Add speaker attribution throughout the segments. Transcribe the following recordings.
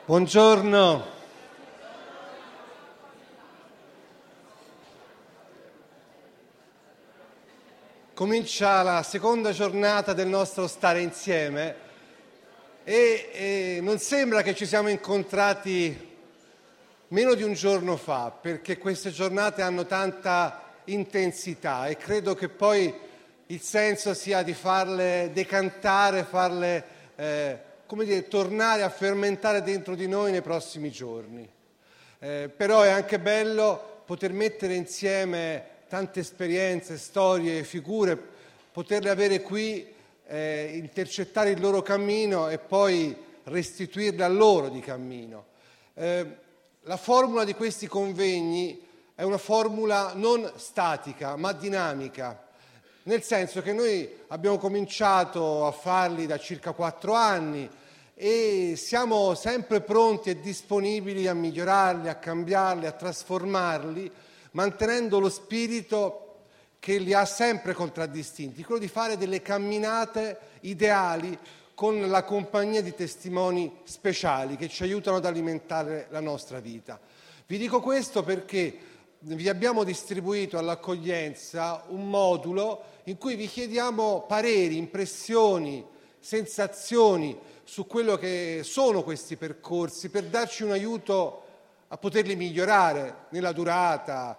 Speaker 1: Buongiorno. Comincia la seconda giornata del nostro stare insieme e non sembra che ci siamo incontrati meno di un giorno fa, perché queste giornate hanno tanta intensità e credo che poi il senso sia di farle decantare, farle tornare a fermentare dentro di noi nei prossimi giorni. Però è anche bello poter mettere insieme tante esperienze, storie, figure, poterle avere qui, intercettare il loro cammino e poi restituirle a loro di cammino. La formula di questi convegni è una formula non statica ma dinamica, nel senso che noi abbiamo cominciato a farli da circa 4 anni e siamo sempre pronti e disponibili a migliorarli, a cambiarli, a trasformarli, mantenendo lo spirito che li ha sempre contraddistinti, quello di fare delle camminate ideali con la compagnia di testimoni speciali che ci aiutano ad alimentare la nostra vita. Vi dico questo perché vi abbiamo distribuito all'accoglienza un modulo in cui vi chiediamo pareri, impressioni, sensazioni su quello che sono questi percorsi per darci un aiuto a poterli migliorare nella durata,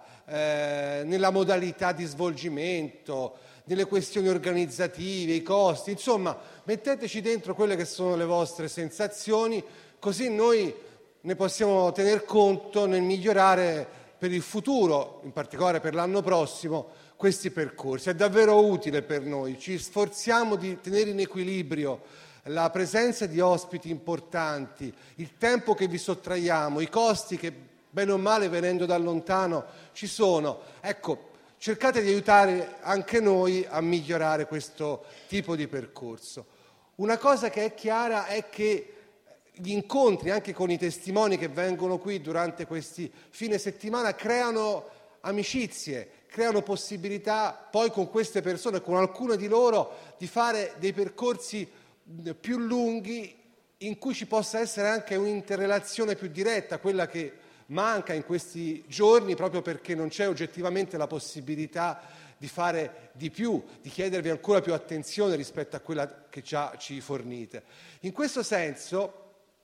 Speaker 1: nella modalità di svolgimento, nelle questioni organizzative, i costi, insomma, metteteci dentro quelle che sono le vostre sensazioni, così noi ne possiamo tener conto nel migliorare per il futuro, in particolare per l'anno prossimo, questi percorsi. È davvero utile per noi, ci sforziamo di tenere in equilibrio la presenza di ospiti importanti, il tempo che vi sottraiamo, i costi che bene o male venendo da lontano ci sono. Ecco, cercate di aiutare anche noi a migliorare questo tipo di percorso. Una cosa che è chiara è che gli incontri anche con i testimoni che vengono qui durante questi fine settimana creano amicizie, creano possibilità poi con queste persone, con alcune di loro, di fare dei percorsi più lunghi in cui ci possa essere anche un'interrelazione più diretta, quella che manca in questi giorni proprio perché non c'è oggettivamente la possibilità di fare di più, di chiedervi ancora più attenzione rispetto a quella che già ci fornite. In questo senso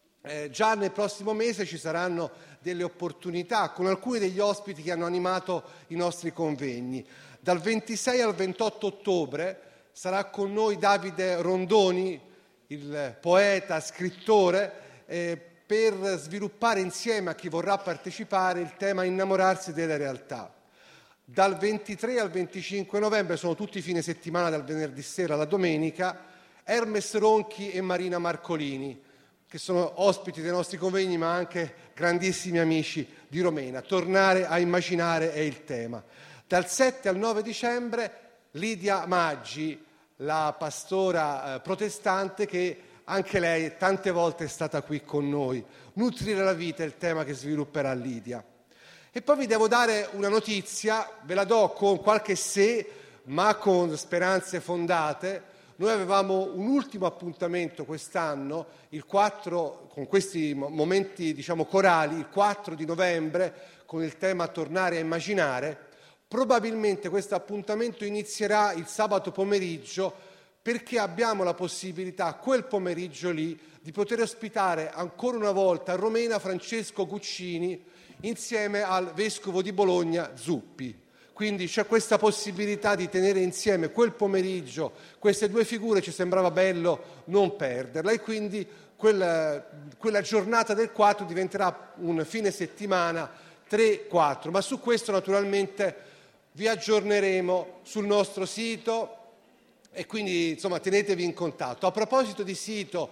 Speaker 1: già nel prossimo mese ci saranno delle opportunità con alcuni degli ospiti che hanno animato i nostri convegni. Dal 26 al 28 ottobre sarà con noi Davide Rondoni, il poeta, scrittore, per sviluppare insieme a chi vorrà partecipare il tema innamorarsi delle realtà. Dal 23 al 25 novembre, sono tutti fine settimana dal venerdì sera alla domenica, Hermes Ronchi e Marina Marcolini, che sono ospiti dei nostri convegni ma anche grandissimi amici di Romena. Tornare a immaginare è il tema. Dal 7 al 9 dicembre Lidia Maggi, la pastora protestante che anche lei tante volte è stata qui con noi. Nutrire la vita è il tema che svilupperà Lidia. E poi vi devo dare una notizia, ve la do con qualche se, ma con speranze fondate. Noi avevamo un ultimo appuntamento quest'anno, il 4, con questi momenti corali, il 4 di novembre, con il tema Tornare a immaginare. Probabilmente questo appuntamento inizierà il sabato pomeriggio perché abbiamo la possibilità, quel pomeriggio lì, di poter ospitare ancora una volta a Romena Francesco Guccini insieme al Vescovo di Bologna Zuppi. Quindi c'è questa possibilità di tenere insieme quel pomeriggio queste due figure, ci sembrava bello non perderla e quindi quella giornata del 4 diventerà un fine settimana 3-4, ma su questo naturalmente vi aggiorneremo sul nostro sito e quindi tenetevi in contatto. A proposito di sito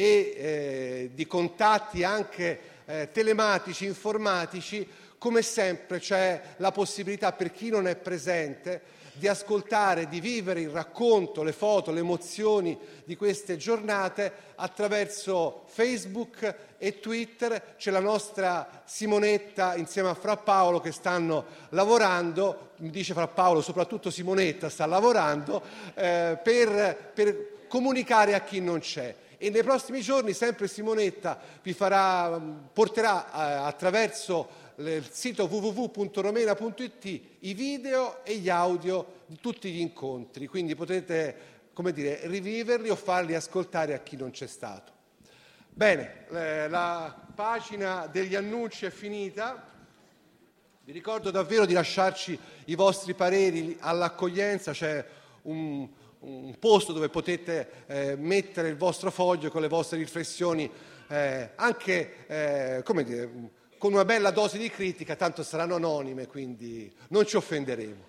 Speaker 1: e di contatti anche telematici, informatici, come sempre c'è la possibilità per chi non è presente di ascoltare, di vivere il racconto, le foto, le emozioni di queste giornate attraverso Facebook e Twitter. C'è la nostra Simonetta insieme a Fra Paolo che stanno lavorando, mi dice Fra Paolo, soprattutto Simonetta sta lavorando per comunicare a chi non c'è. E nei prossimi giorni sempre Simonetta vi porterà attraverso il sito www.romena.it i video e gli audio di tutti gli incontri, quindi potrete, riviverli o farli ascoltare a chi non c'è stato. Bene, la pagina degli annunci è finita. Vi ricordo davvero di lasciarci i vostri pareri all'accoglienza, c'è un posto dove potete mettere il vostro foglio con le vostre riflessioni, anche con una bella dose di critica, tanto saranno anonime, quindi non ci offenderemo.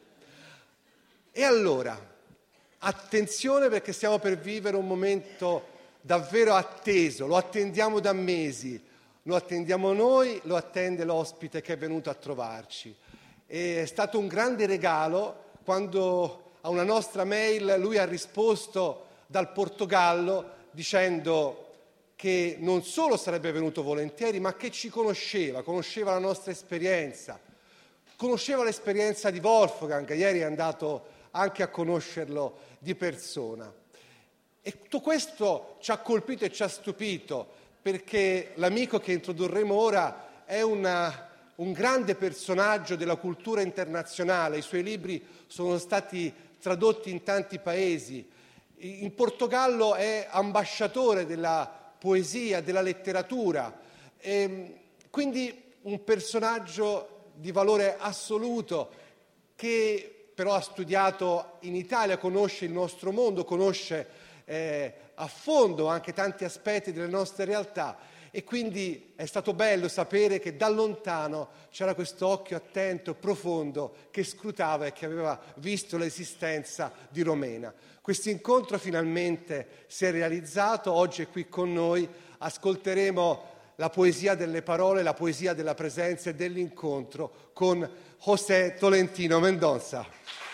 Speaker 1: E allora, attenzione, perché stiamo per vivere un momento davvero atteso, lo attendiamo da mesi, lo attendiamo noi, lo attende l'ospite che è venuto a trovarci. È stato un grande regalo quando a una nostra mail lui ha risposto dal Portogallo dicendo che non solo sarebbe venuto volentieri, ma che ci conosceva la nostra esperienza, conosceva l'esperienza di Wolfgang, ieri è andato anche a conoscerlo di persona. E tutto questo ci ha colpito e ci ha stupito, perché l'amico che introdurremo ora è un grande personaggio della cultura internazionale, i suoi libri sono stati tradotti in tanti paesi. In Portogallo è ambasciatore della poesia, della letteratura, quindi un personaggio di valore assoluto che però ha studiato in Italia, conosce il nostro mondo, conosce a fondo anche tanti aspetti delle nostre realtà, e quindi è stato bello sapere che da lontano c'era questo occhio attento, profondo, che scrutava e che aveva visto l'esistenza di Romena. Questo incontro finalmente si è realizzato, oggi è qui con noi, ascolteremo la poesia delle parole, la poesia della presenza e dell'incontro con José Tolentino Mendonça.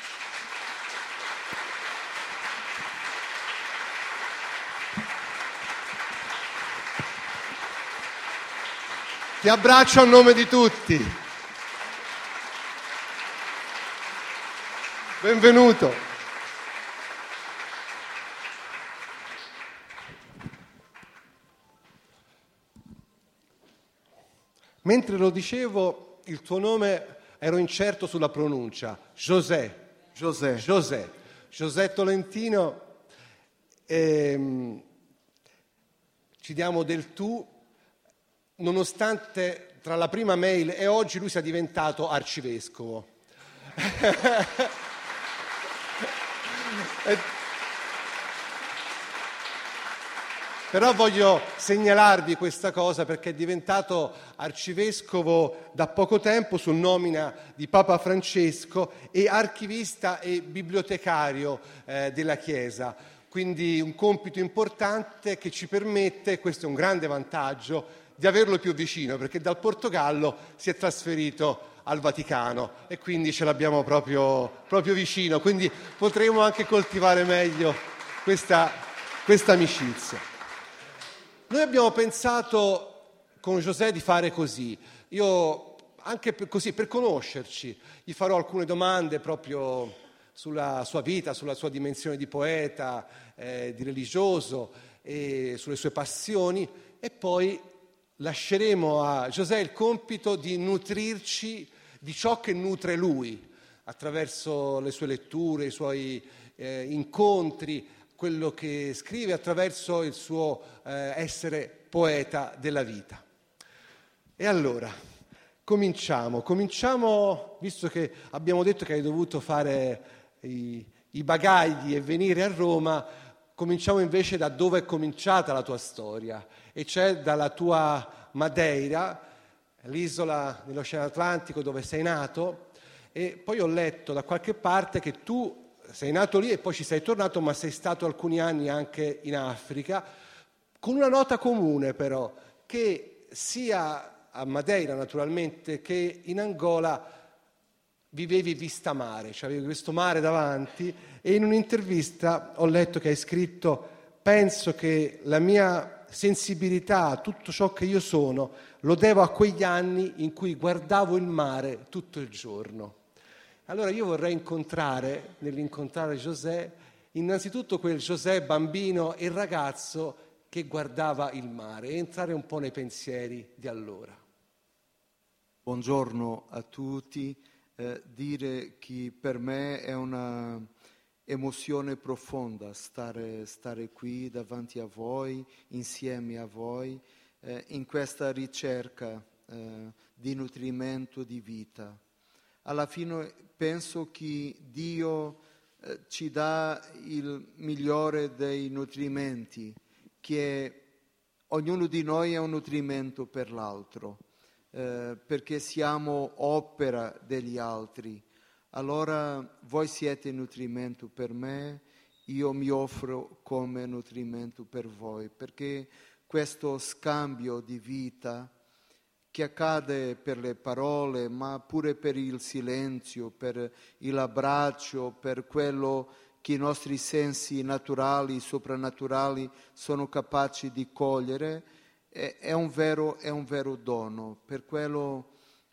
Speaker 1: Ti abbraccio a nome di tutti. Benvenuto. Mentre lo dicevo, il tuo nome ero incerto sulla pronuncia. José Tolentino. Ci diamo del tu. Nonostante tra la prima mail e oggi lui sia diventato arcivescovo. Però voglio segnalarvi questa cosa perché è diventato arcivescovo da poco tempo su nomina di Papa Francesco e archivista e bibliotecario della Chiesa. Quindi un compito importante che ci permette, questo è un grande vantaggio, di averlo più vicino, perché dal Portogallo si è trasferito al Vaticano e quindi ce l'abbiamo proprio vicino, quindi potremo anche coltivare meglio questa amicizia. Noi abbiamo pensato con José di fare così, io anche per conoscerci, gli farò alcune domande proprio sulla sua vita, sulla sua dimensione di poeta, di religioso e sulle sue passioni, e poi lasceremo a José il compito di nutrirci di ciò che nutre lui, attraverso le sue letture, i suoi incontri, quello che scrive, attraverso il suo essere poeta della vita. E allora, cominciamo, visto che abbiamo detto che hai dovuto fare i bagagli e venire a Roma, cominciamo invece da dove è cominciata la tua storia, e cioè dalla tua Madeira, l'isola nell'Oceano Atlantico dove sei nato, e poi ho letto da qualche parte che tu sei nato lì e poi ci sei tornato, ma sei stato alcuni anni anche in Africa, con una nota comune però, che sia a Madeira naturalmente che in Angola vivevi vista mare, cioè avevi questo mare davanti, e in un'intervista ho letto che hai scritto: penso che la mia sensibilità, tutto ciò che io sono, lo devo a quegli anni in cui guardavo il mare tutto il giorno. Allora io vorrei nell'incontrare José, innanzitutto quel José bambino e ragazzo che guardava il mare e entrare un po' nei pensieri di allora.
Speaker 2: Buongiorno a tutti. Dire che per me è una emozione profonda stare qui davanti a voi, insieme a voi, in questa ricerca di nutrimento di vita. Alla fine penso che Dio ci dà il migliore dei nutrimenti, che ognuno di noi è un nutrimento per l'altro, perché siamo opera degli altri. Allora voi siete nutrimento per me, io mi offro come nutrimento per voi, perché questo scambio di vita che accade per le parole, ma pure per il silenzio, per l'abbraccio, per quello che i nostri sensi naturali, soprannaturali sono capaci di cogliere, è un vero dono. Per quello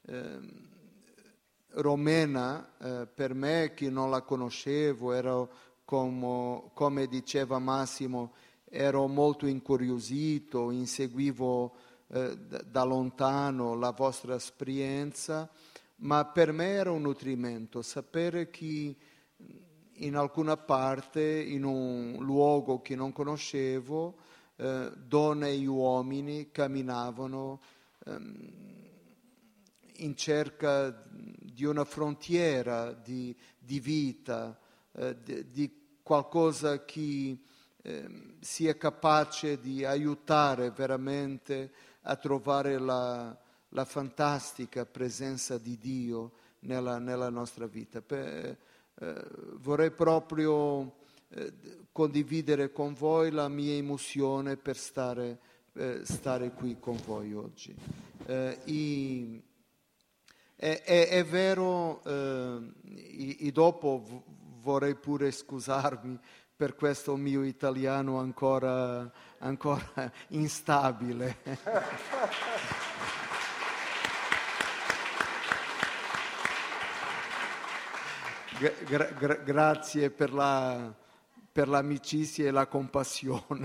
Speaker 2: Romena, per me che non la conoscevo, ero come diceva Massimo, ero molto incuriosito, inseguivo da lontano la vostra esperienza, ma per me era un nutrimento sapere che in alcuna parte, in un luogo che non conoscevo, donne e uomini camminavano in cerca di una frontiera di vita, di qualcosa che sia capace di aiutare veramente a trovare la fantastica presenza di Dio nella nostra vita. Vorrei proprio condividere con voi la mia emozione per stare qui con voi oggi. È vero, e dopo vorrei pure scusarmi per questo mio italiano ancora instabile. Grazie per l'amicizia e la compassione.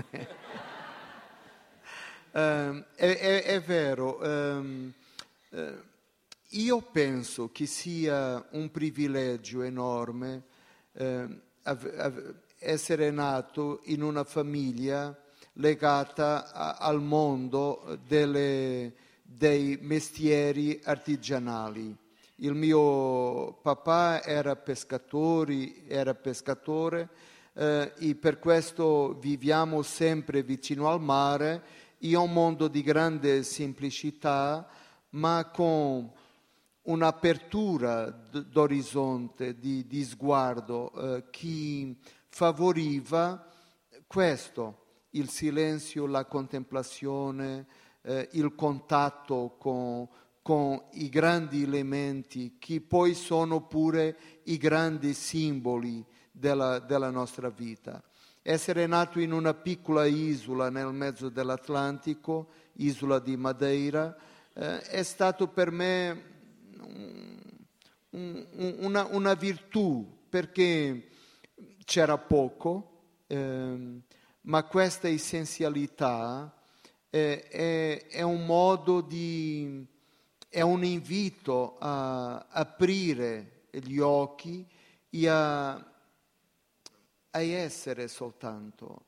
Speaker 2: È vero, io penso che sia un privilegio enorme essere nato in una famiglia legata al mondo dei mestieri artigianali. Il mio papà era pescatore e per questo viviamo sempre vicino al mare, in un mondo di grande semplicità, ma con un'apertura d'orizzonte, di sguardo, che favoriva questo, il silenzio, la contemplazione, il contatto con i grandi elementi che poi sono pure i grandi simboli della nostra vita. Essere nato in una piccola isola nel mezzo dell'Atlantico, isola di Madeira, è stato per me una virtù, perché c'era poco, ma questa essenzialità è un modo è un invito a aprire gli occhi e a essere soltanto.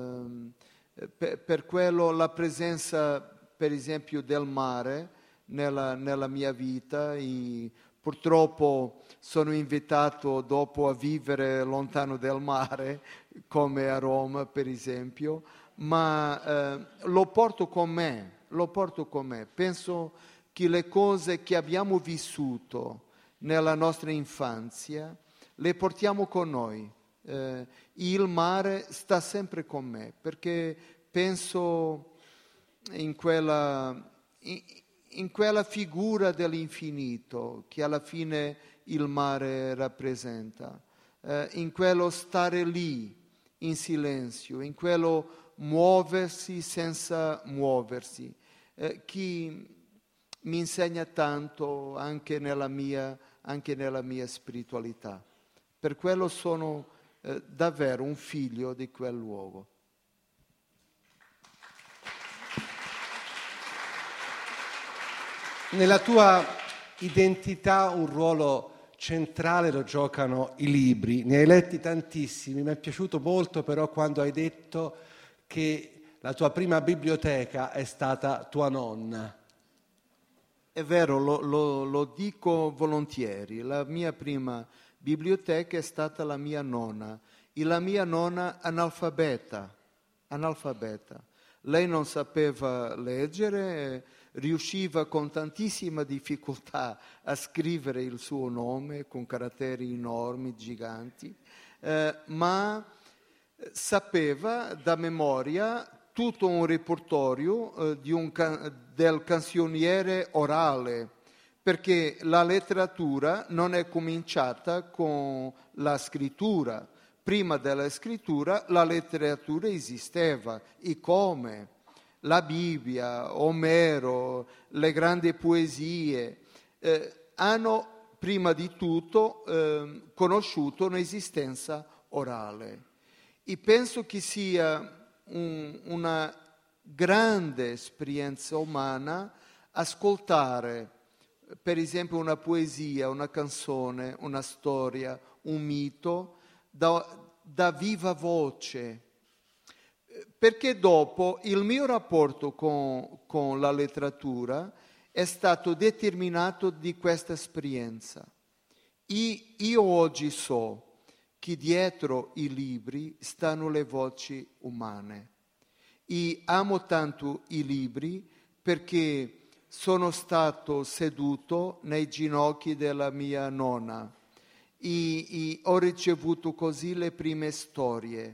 Speaker 2: Per quello la presenza, per esempio, del mare nella mia vita, e purtroppo sono invitato dopo a vivere lontano dal mare, come a Roma per esempio, ma lo porto con me. Penso che le cose che abbiamo vissuto nella nostra infanzia le portiamo con noi. Il mare sta sempre con me, perché penso in quella figura dell'infinito che alla fine il mare rappresenta, in quello stare lì in silenzio, in quello muoversi senza muoversi, che mi insegna tanto anche nella mia spiritualità. Per quello sono davvero un figlio di quel luogo.
Speaker 1: Nella tua identità un ruolo centrale lo giocano i libri. Ne hai letti tantissimi, mi è piaciuto molto però quando hai detto che la tua prima biblioteca è stata tua nonna.
Speaker 2: È vero, lo dico volentieri. La mia prima biblioteca è stata la mia nonna. E la mia nonna analfabeta. Lei non sapeva leggere, riusciva con tantissima difficoltà a scrivere il suo nome con caratteri enormi, giganti, ma sapeva da memoria tutto un repertorio del canzoniere orale, perché la letteratura non è cominciata con la scrittura. Prima della scrittura la letteratura esisteva, e come? La Bibbia, Omero, le grandi poesie hanno prima di tutto conosciuto un'esistenza orale. E penso che sia una grande esperienza umana ascoltare, per esempio, una poesia, una canzone, una storia, un mito da viva voce. Perché dopo il mio rapporto con la letteratura è stato determinato di questa esperienza. Io oggi so che dietro i libri stanno le voci umane. E amo tanto i libri perché sono stato seduto nei ginocchi della mia nonna e ho ricevuto così le prime storie.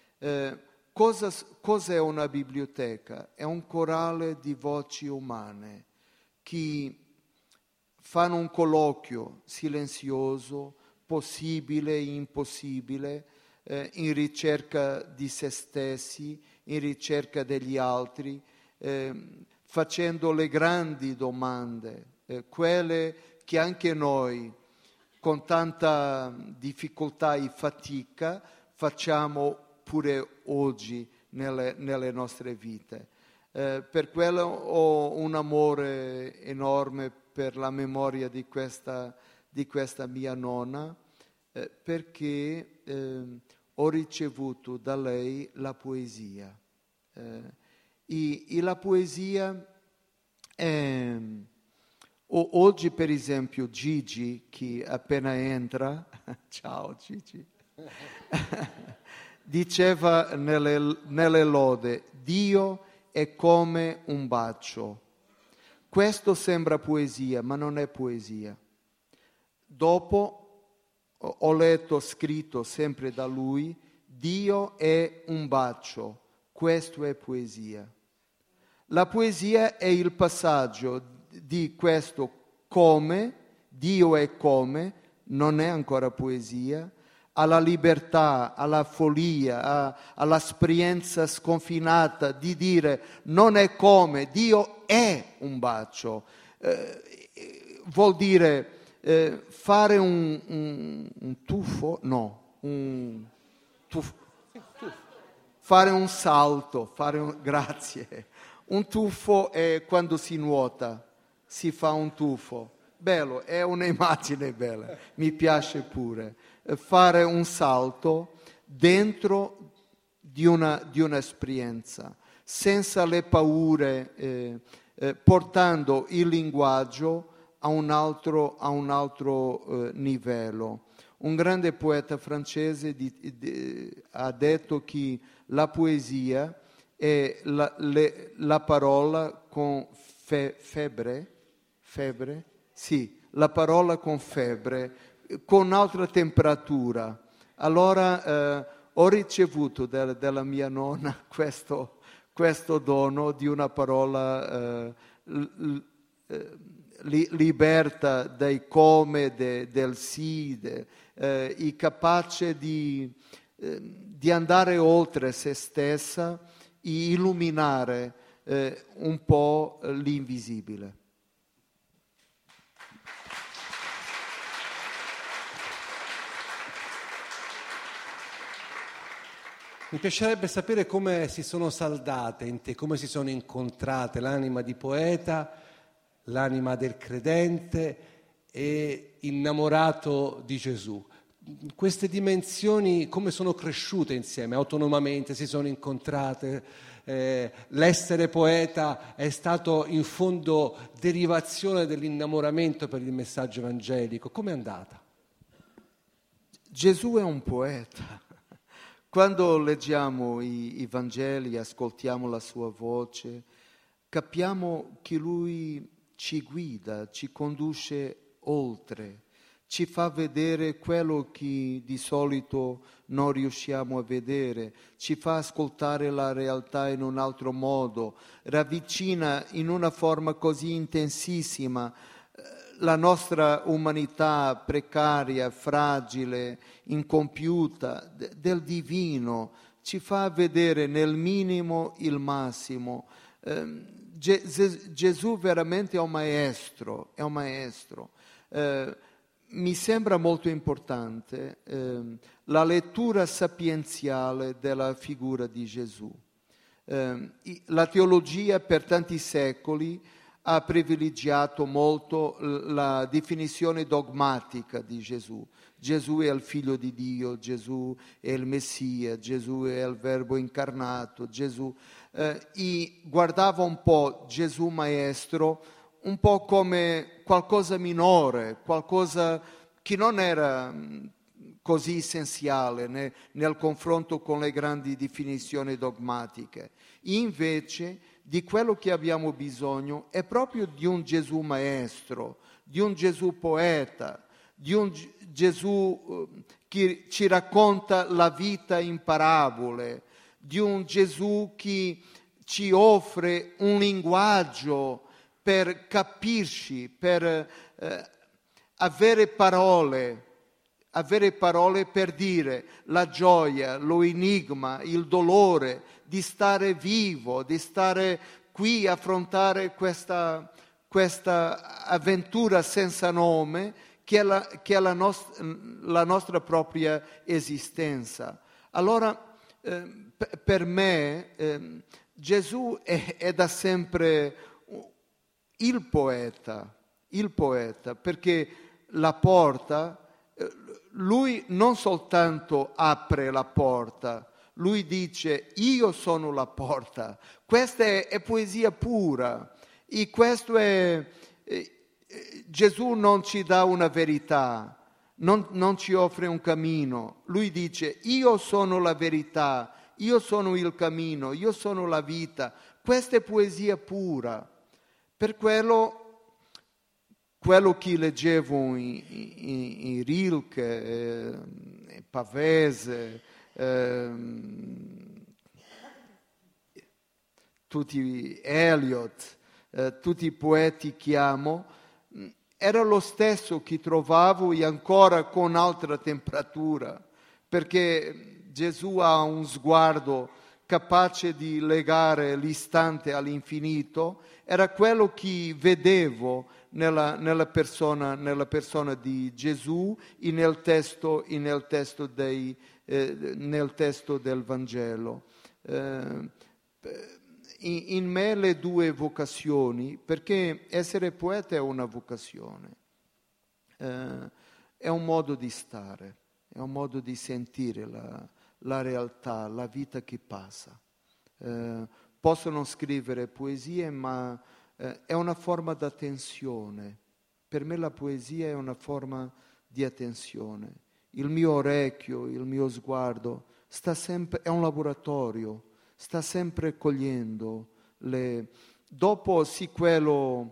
Speaker 2: Cos'è una biblioteca? È un corale di voci umane che fanno un colloquio silenzioso, possibile e impossibile, in ricerca di se stessi, in ricerca degli altri, facendo le grandi domande, quelle che anche noi, con tanta difficoltà e fatica, facciamo pure oggi nelle nostre vite. Per quello ho un amore enorme per la memoria di questa mia nonna, perché ho ricevuto da lei la poesia. E la poesia oggi, per esempio, Gigi, che appena entra, ciao Gigi, diceva nelle lode: Dio è come un bacio. Questo sembra poesia, ma non è poesia. Dopo ho letto, scritto sempre da lui: Dio è un bacio. Questo è poesia. La poesia è il passaggio di questo come, Dio è come, non è ancora poesia, alla libertà, alla follia, all'esperienza sconfinata di dire non è come, Dio è un bacio. Vuol dire fare un tuffo, no, fare un salto, grazie. Un tuffo è quando si nuota, si fa un tuffo. Bello, è un'immagine bella, mi piace pure. Fare un salto dentro di un'esperienza, senza le paure, portando il linguaggio a un altro livello. Un grande poeta francese ha detto che la poesia è la parola con febbre? Sì, la parola con febbre, con altra temperatura. Allora ho ricevuto dalla mia nonna questo dono di una parola liberta dai come, del sì, e capace di andare oltre se stessa e illuminare un po' l'invisibile.
Speaker 1: Mi piacerebbe sapere come si sono saldate in te, come si sono incontrate l'anima di poeta, l'anima del credente e innamorato di Gesù. Queste dimensioni come sono cresciute insieme, autonomamente, si sono incontrate. L'essere poeta è stato in fondo derivazione dell'innamoramento per il messaggio evangelico. Com'è andata?
Speaker 2: Gesù è un poeta. Quando leggiamo i Vangeli, ascoltiamo la sua voce, capiamo che lui ci guida, ci conduce oltre, ci fa vedere quello che di solito non riusciamo a vedere, ci fa ascoltare la realtà in un altro modo, ravvicina in una forma così intensissima la nostra umanità precaria, fragile, incompiuta, del divino, ci fa vedere nel minimo il massimo. Gesù veramente è un maestro, è un maestro. Mi sembra molto importante la lettura sapienziale della figura di Gesù. La teologia per tanti secoli ha privilegiato molto la definizione dogmatica di Gesù. Gesù è il Figlio di Dio, Gesù è il Messia, Gesù è il Verbo incarnato, Gesù. E guardava un po' Gesù Maestro un po' come qualcosa minore, qualcosa che non era così essenziale nel confronto con le grandi definizioni dogmatiche. Invece di quello che abbiamo bisogno è proprio di un Gesù maestro, di un Gesù poeta, di un Gesù che ci racconta la vita in parabole, di un Gesù che ci offre un linguaggio per capirci, per avere parole per dire la gioia, lo enigma, il dolore di stare vivo, di stare qui a affrontare questa avventura senza nome che è la nostra propria esistenza. Allora, per me, Gesù è da sempre il poeta, perché la porta, lui non soltanto apre la porta, lui dice io sono la porta. Questa è poesia pura e questo è Gesù non ci dà una verità, non ci offre un cammino. Lui dice io sono la verità, io sono il cammino, io sono la vita. Questa è poesia pura. Per quello che leggevo in Rilke, Pavese, tutti Eliot, tutti i poeti che amo, era lo stesso che trovavo e ancora con altra temperatura, perché Gesù ha un sguardo capace di legare l'istante all'infinito, era quello che vedevo nella persona di Gesù e nel testo del Vangelo. In me le due vocazioni, perché essere poeta è una vocazione, è un modo di stare, è un modo di sentire la realtà, la vita che passa. Posso non scrivere poesie, ma è una forma di attenzione. Per me la poesia è una forma di attenzione. Il mio orecchio, il mio sguardo è un laboratorio, sta sempre cogliendo dopo sì quello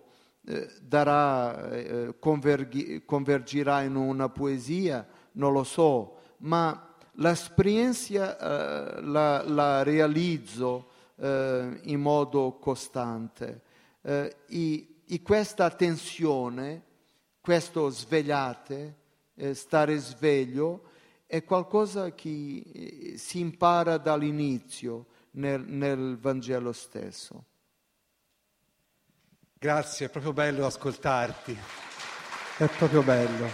Speaker 2: convergirà in una poesia, non lo so, ma l'esperienza la realizzo in modo costante. E questa attenzione, questo svegliate, stare sveglio, è qualcosa che si impara dall'inizio nel Vangelo stesso.
Speaker 1: Grazie, è proprio bello ascoltarti, è proprio bello.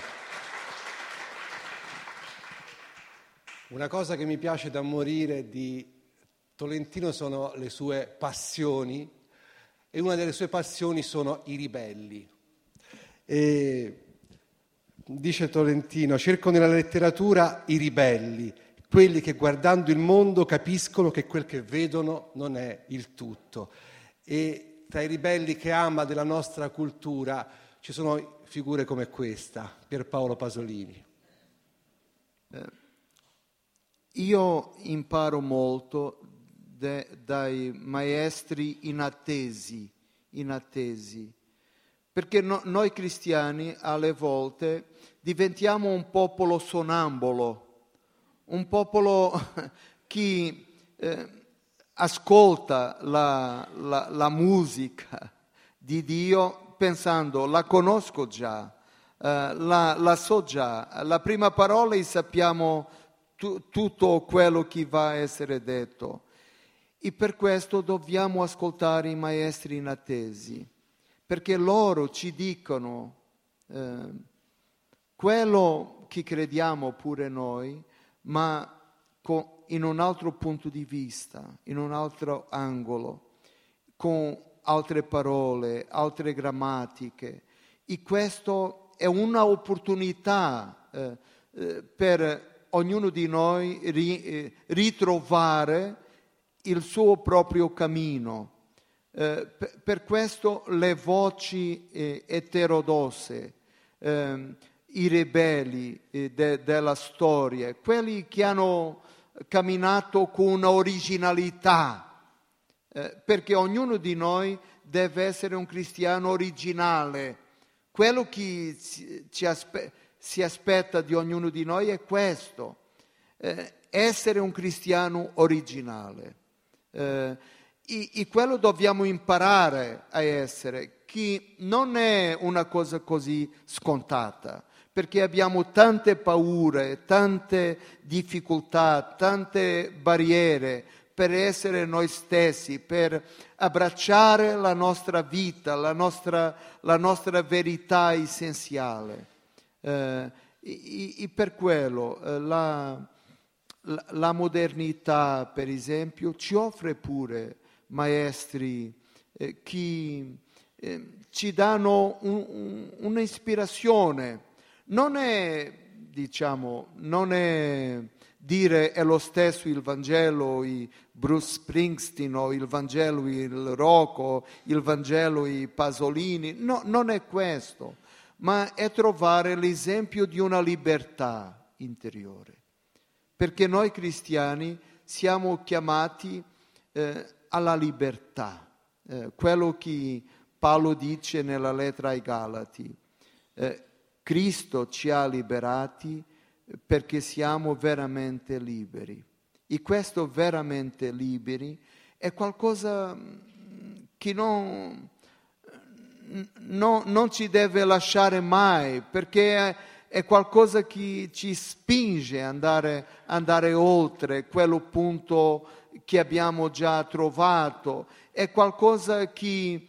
Speaker 1: Una cosa che mi piace da morire di Tolentino sono le sue passioni e una delle sue passioni sono i ribelli. E dice Tolentino, cerco nella letteratura i ribelli, quelli che guardando il mondo capiscono che quel che vedono non è il tutto. E tra i ribelli che ama della nostra cultura ci sono figure come questa, Pierpaolo Pasolini.
Speaker 2: Io imparo molto dai maestri inattesi, perché noi cristiani alle volte diventiamo un popolo sonambolo, un popolo che ascolta la musica di Dio pensando la conosco già, la so già, la prima parola e sappiamo tutto quello che va a essere detto. E per questo dobbiamo ascoltare i maestri inattesi, perché loro ci dicono quello che crediamo pure noi, ma in un altro punto di vista, in un altro angolo, con altre parole, altre grammatiche. E questo è un'opportunità per ognuno di noi ritrovare il suo proprio cammino. Per questo le voci eterodosse, i ribelli della storia, quelli che hanno camminato con originalità, perché ognuno di noi deve essere un cristiano originale. Quello che si aspetta di ognuno di noi è questo, essere un cristiano originale. E quello dobbiamo imparare a essere, che non è una cosa così scontata, perché abbiamo tante paure, tante difficoltà, tante barriere per essere noi stessi, per abbracciare la nostra vita, la nostra verità essenziale. E per quello la modernità, per esempio, ci offre pure maestri che ci danno un'ispirazione. Non è dire è lo stesso il Vangelo e Bruce Springsteen o il Vangelo e il Rocco, il Vangelo e Pasolini. No, non è questo, ma è trovare l'esempio di una libertà interiore. Perché noi cristiani siamo chiamati alla libertà, quello che Paolo dice nella lettera ai Galati. Cristo ci ha liberati perché siamo veramente liberi. E questo veramente liberi è qualcosa che non ci deve lasciare mai, perché è qualcosa che ci spinge ad andare oltre quello punto che abbiamo già trovato. È qualcosa che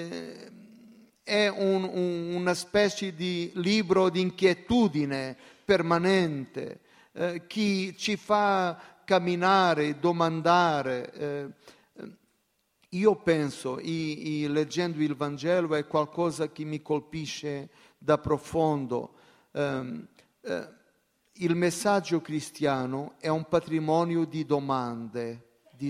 Speaker 2: è una specie di libro di inquietudine permanente che ci fa camminare, domandare. Io penso, leggendo il Vangelo, è qualcosa che mi colpisce da profondo. Il messaggio cristiano è un patrimonio di domande,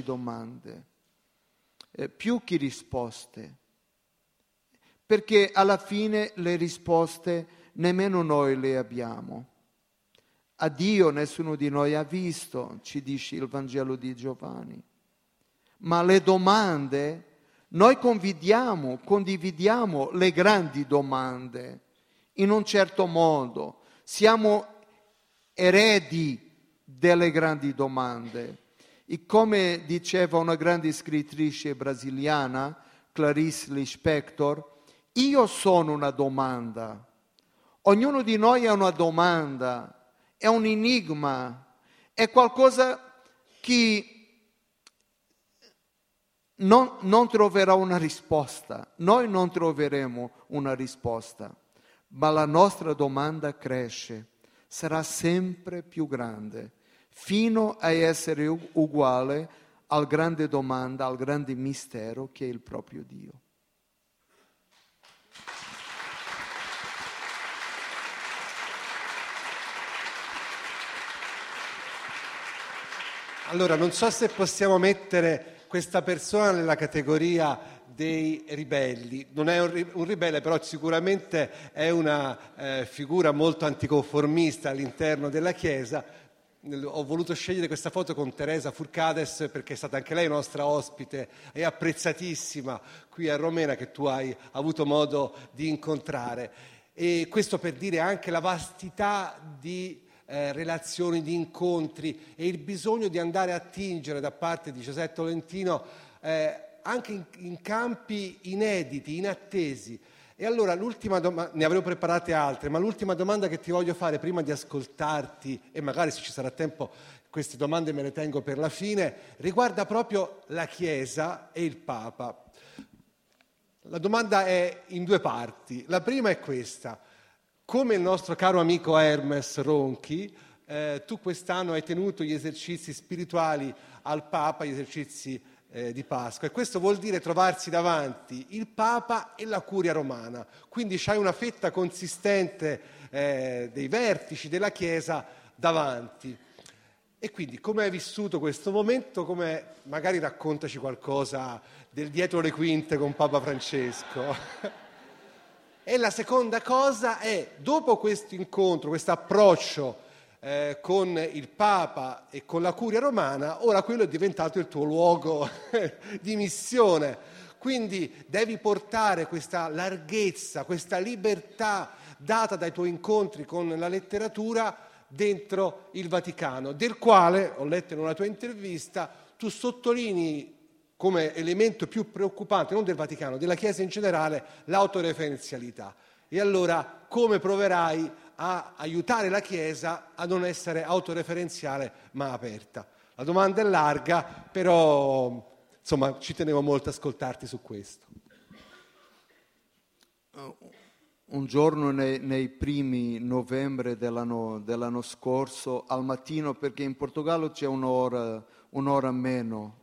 Speaker 2: più che risposte, perché alla fine le risposte nemmeno noi le abbiamo. A Dio nessuno di noi ha visto, ci dice il Vangelo di Giovanni, ma le domande noi condividiamo le grandi domande. In un certo modo siamo eredi delle grandi domande. E come diceva una grande scrittrice brasiliana, Clarice Lispector, io sono una domanda. Ognuno di noi è una domanda, è un enigma, è qualcosa che non troverà una risposta. Noi non troveremo una risposta. Ma la nostra domanda cresce, sarà sempre più grande, fino a essere uguale al grande domanda, al grande mistero che è il proprio Dio.
Speaker 1: Allora, non so se possiamo mettere questa persona nella categoria dei ribelli. Non è un ribelle, però sicuramente è una figura molto anticonformista all'interno della Chiesa. Ho voluto scegliere questa foto con Teresa Furcades perché è stata anche lei nostra ospite e apprezzatissima qui a Romena, che tu hai avuto modo di incontrare. E questo per dire anche la vastità di relazioni, di incontri e il bisogno di andare a tingere da parte di Giuseppe Tolentino anche in campi inediti, inattesi. E allora l'ultima domanda, ne avremo preparate altre, ma l'ultima domanda che ti voglio fare prima di ascoltarti, e magari se ci sarà tempo queste domande me le tengo per la fine, riguarda proprio la Chiesa e il Papa. La domanda è in due parti. La prima è questa: come il nostro caro amico Hermes Ronchi, tu quest'anno hai tenuto gli esercizi spirituali al Papa, gli esercizi di Pasqua, e questo vuol dire trovarsi davanti il Papa e la Curia Romana, quindi c'hai una fetta consistente dei vertici della Chiesa davanti. E quindi come hai vissuto questo momento? Magari raccontaci qualcosa del dietro le quinte con Papa Francesco. E la seconda cosa è, dopo questo incontro, questo approccio con il Papa e con la Curia Romana, ora quello è diventato il tuo luogo di missione. Quindi devi portare questa larghezza, questa libertà data dai tuoi incontri con la letteratura dentro il Vaticano, del quale, ho letto in una tua intervista, tu sottolinei come elemento più preoccupante, non del Vaticano, della Chiesa in generale, l'autoreferenzialità. E allora come proverai a aiutare la Chiesa a non essere autoreferenziale ma aperta? La domanda è larga, però insomma ci tenevo molto ad ascoltarti su questo.
Speaker 2: Un giorno nei primi novembre dell'anno scorso, al mattino, perché in Portogallo c'è un'ora meno,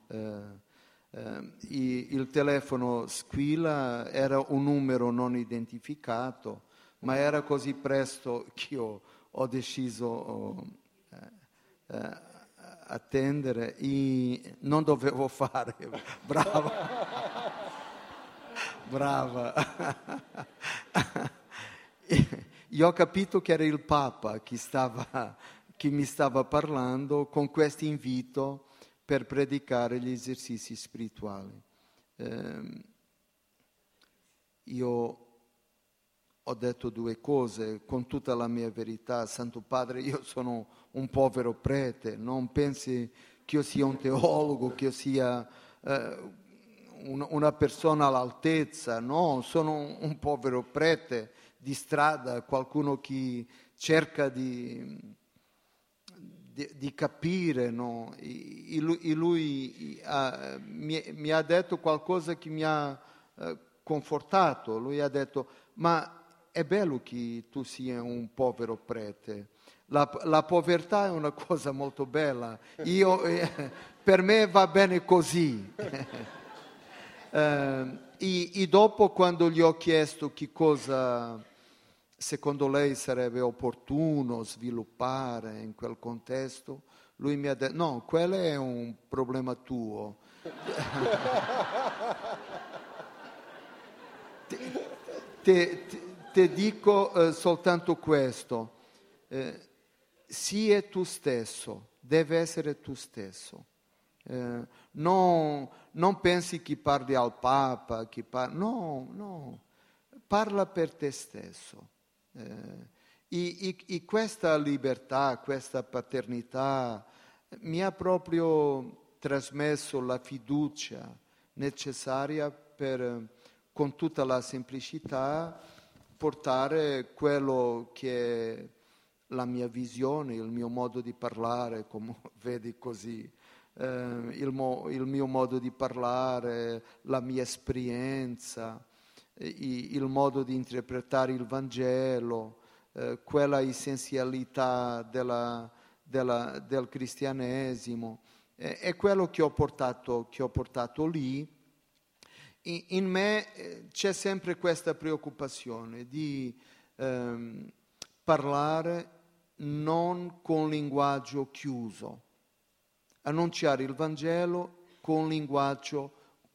Speaker 2: il telefono squilla, era un numero non identificato, ma era così presto che io ho deciso attendere e non dovevo fare. Brava. Io ho capito che era il Papa che mi stava parlando con questo invito per predicare gli esercizi spirituali. Io ho detto due cose con tutta la mia verità. Santo Padre, io sono un povero prete, non pensi che io sia un teologo, che io sia una persona all'altezza, no, sono un povero prete di strada, qualcuno che cerca di capire, no? E lui mi ha detto qualcosa che mi ha confortato. Lui ha detto: ma è bello che tu sia un povero prete, la povertà è una cosa molto bella, per me va bene così. E dopo, quando gli ho chiesto che cosa secondo lei sarebbe opportuno sviluppare in quel contesto, lui mi ha detto: no, quello è un problema tuo. Ti dico soltanto questo, sii tu stesso, deve essere tu stesso. Non pensi che parli al Papa, no, parla per te stesso. E questa libertà, questa paternità mi ha proprio trasmesso la fiducia necessaria per, con tutta la semplicità, portare quello che è la mia visione, il mio modo di parlare, come vedi così, il mio modo di parlare, la mia esperienza, il modo di interpretare il Vangelo, quella essenzialità del cristianesimo, è quello che ho portato lì. In me c'è sempre questa preoccupazione di parlare non con linguaggio chiuso, annunciare il Vangelo con linguaggio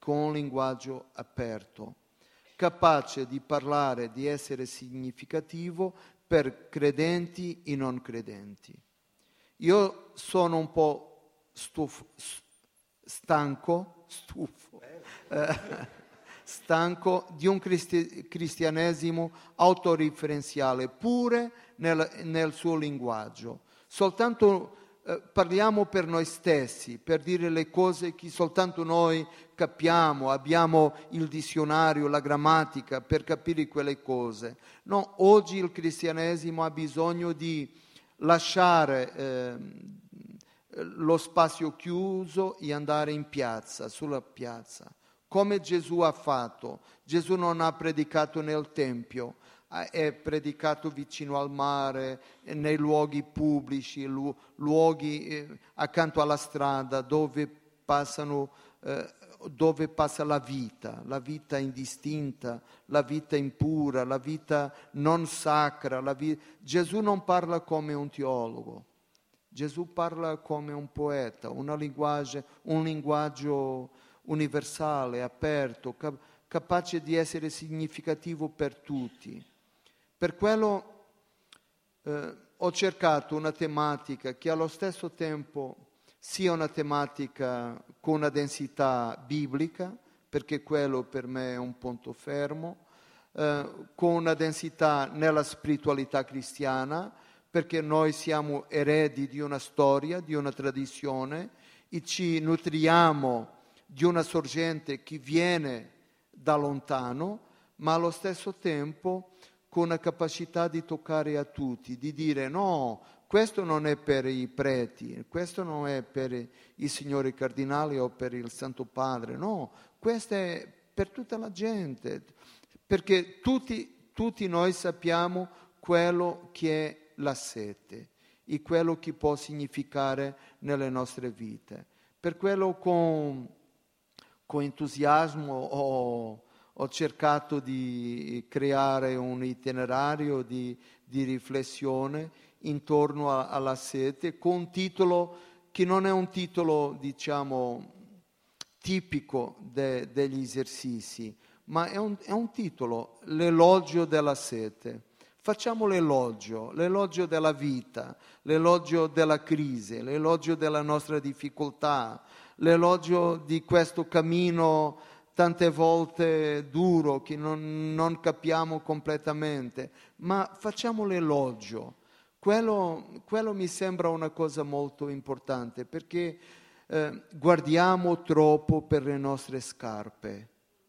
Speaker 2: aperto, capace di parlare, di essere significativo per credenti e non credenti. Io sono un po' stanco di un cristianesimo autoreferenziale, pure nel suo linguaggio. Soltanto parliamo per noi stessi, per dire le cose che soltanto noi capiamo, abbiamo il dizionario, la grammatica per capire quelle cose. No, oggi il cristianesimo ha bisogno di lasciare lo spazio chiuso e andare in piazza, sulla piazza, come Gesù ha fatto. Gesù non ha predicato nel Tempio, è predicato vicino al mare, nei luoghi pubblici, luoghi accanto alla strada dove passa la vita indistinta, la vita impura, la vita non sacra. Gesù non parla come un teologo, Gesù parla come un poeta, un linguaggio universale, aperto, capace di essere significativo per tutti. Per quello ho cercato una tematica che allo stesso tempo sia una tematica con una densità biblica, perché quello per me è un punto fermo, con una densità nella spiritualità cristiana, perché noi siamo eredi di una storia, di una tradizione e ci nutriamo di una sorgente che viene da lontano, ma allo stesso tempo con una capacità di toccare a tutti, di dire no, questo non è per i preti, questo non è per i signori cardinali o per il Santo Padre, no, questo è per tutta la gente, perché tutti noi sappiamo quello che è la sete e quello che può significare nelle nostre vite. Per quello con entusiasmo ho cercato di creare un itinerario di riflessione intorno alla sete, con un titolo che non è un titolo, diciamo, tipico degli esercizi, ma è un titolo, l'elogio della sete. Facciamo l'elogio della vita, l'elogio della crisi, l'elogio della nostra difficoltà, l'elogio di questo cammino tante volte duro che non capiamo completamente, ma facciamo l'elogio. Quello mi sembra una cosa molto importante, perché guardiamo troppo per le nostre scarpe,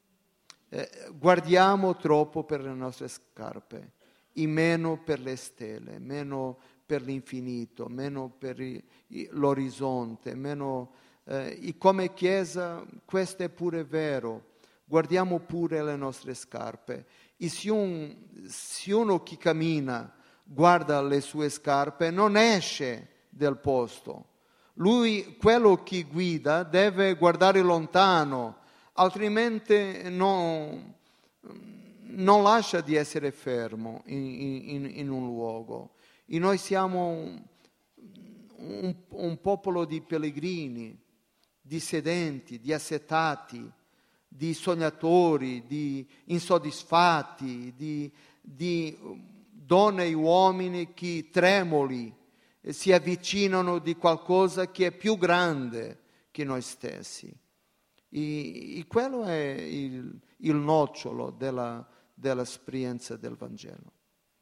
Speaker 2: e meno per le stelle, meno per l'infinito, meno per l'orizzonte, meno... E come Chiesa questo è pure vero, guardiamo pure le nostre scarpe, e se uno che cammina guarda le sue scarpe non esce del posto. Lui, quello che guida, deve guardare lontano, altrimenti non lascia di essere fermo in un luogo. E noi siamo un popolo di pellegrini, di sedenti, di assetati, di sognatori, di insoddisfatti, di donne e uomini che tremoli si avvicinano di qualcosa che è più grande che noi stessi. E quello è il nocciolo dell'esperienza del Vangelo.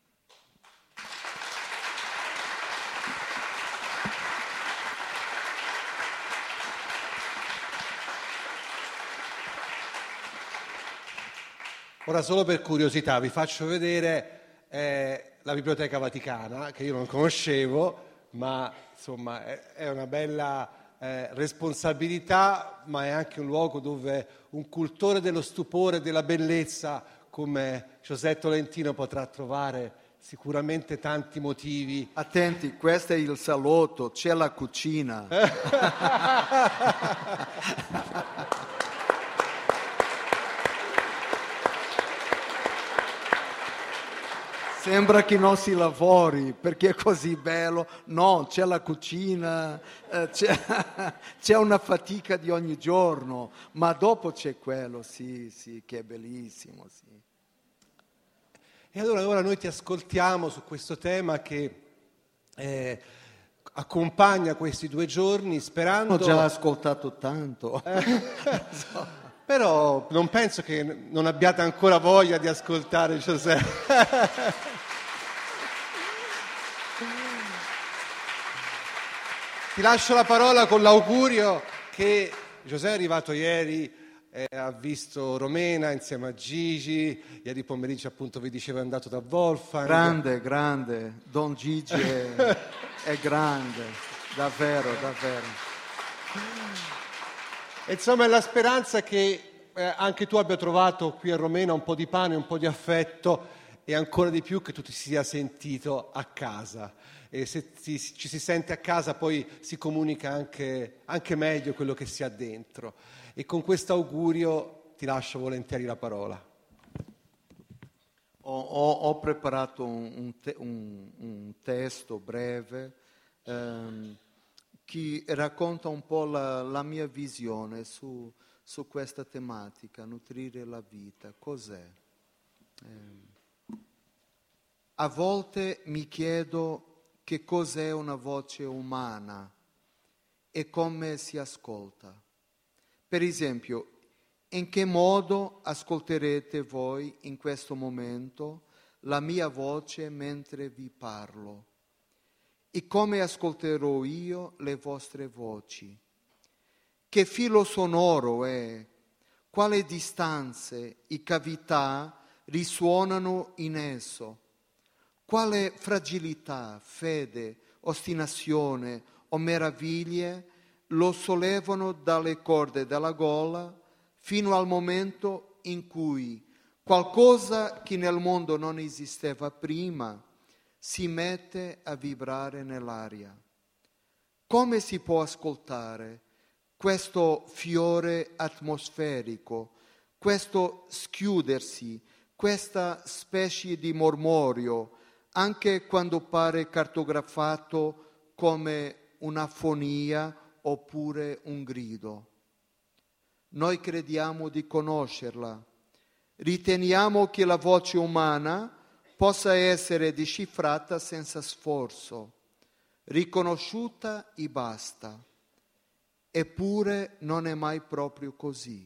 Speaker 1: Ora, solo per curiosità, vi faccio vedere la Biblioteca Vaticana, che io non conoscevo, ma insomma è una bella responsabilità, ma è anche un luogo dove un cultore dello stupore e della bellezza come José Tolentino potrà trovare sicuramente tanti motivi.
Speaker 2: Attenti, questo è il salotto, c'è la cucina. Sembra che non si lavori perché è così bello. No, c'è la cucina, c'è una fatica di ogni giorno, ma dopo c'è quello, sì, che è bellissimo, sì.
Speaker 1: E allora ora noi ti ascoltiamo su questo tema che accompagna questi 2 giorni, sperando...
Speaker 2: Ho già ascoltato tanto.
Speaker 1: Però non penso che non abbiate ancora voglia di ascoltare Giuseppe. Ti lascio la parola con l'augurio che Giuseppe è arrivato ieri, ha visto Romena insieme a Gigi, ieri pomeriggio appunto vi dicevo è andato da Wolfgang.
Speaker 2: Grande, Don Gigi è grande, davvero.
Speaker 1: Insomma, è la speranza che anche tu abbia trovato qui a Romena un po' di pane, un po' di affetto e ancora di più che tu ti sia sentito a casa. E se ci si sente a casa poi si comunica anche meglio quello che si ha dentro. E con questo augurio ti lascio volentieri la parola.
Speaker 2: Ho preparato un testo breve che racconta un po' la mia visione su questa tematica, nutrire la vita. Cos'è? A volte mi chiedo che cos'è una voce umana e come si ascolta. Per esempio, in che modo ascolterete voi in questo momento la mia voce mentre vi parlo? E come ascolterò io le vostre voci? Che filo sonoro è? Quali distanze e cavità risuonano in esso? Quale fragilità, fede, ostinazione o meraviglie lo sollevano dalle corde della gola fino al momento in cui qualcosa che nel mondo non esisteva prima si mette a vibrare nell'aria. Come si può ascoltare questo fiore atmosferico, questo schiudersi, questa specie di mormorio, anche quando pare cartografato come un'afonia oppure un grido? Noi crediamo di conoscerla, riteniamo che la voce umana possa essere decifrata senza sforzo, riconosciuta e basta. Eppure non è mai proprio così.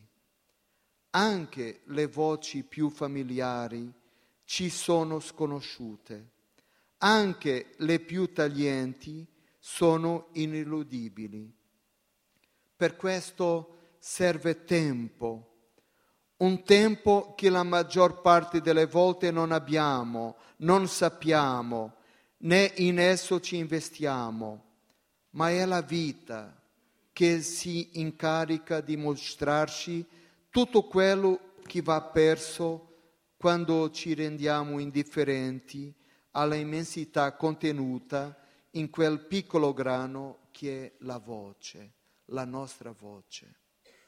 Speaker 2: Anche le voci più familiari ci sono sconosciute. Anche le più taglienti sono ineludibili. Per questo serve tempo, un tempo che la maggior parte delle volte non abbiamo, non sappiamo, né in esso ci investiamo, ma è la vita che si incarica di mostrarci tutto quello che va perso quando ci rendiamo indifferenti alla immensità contenuta in quel piccolo grano che è la voce, la nostra voce.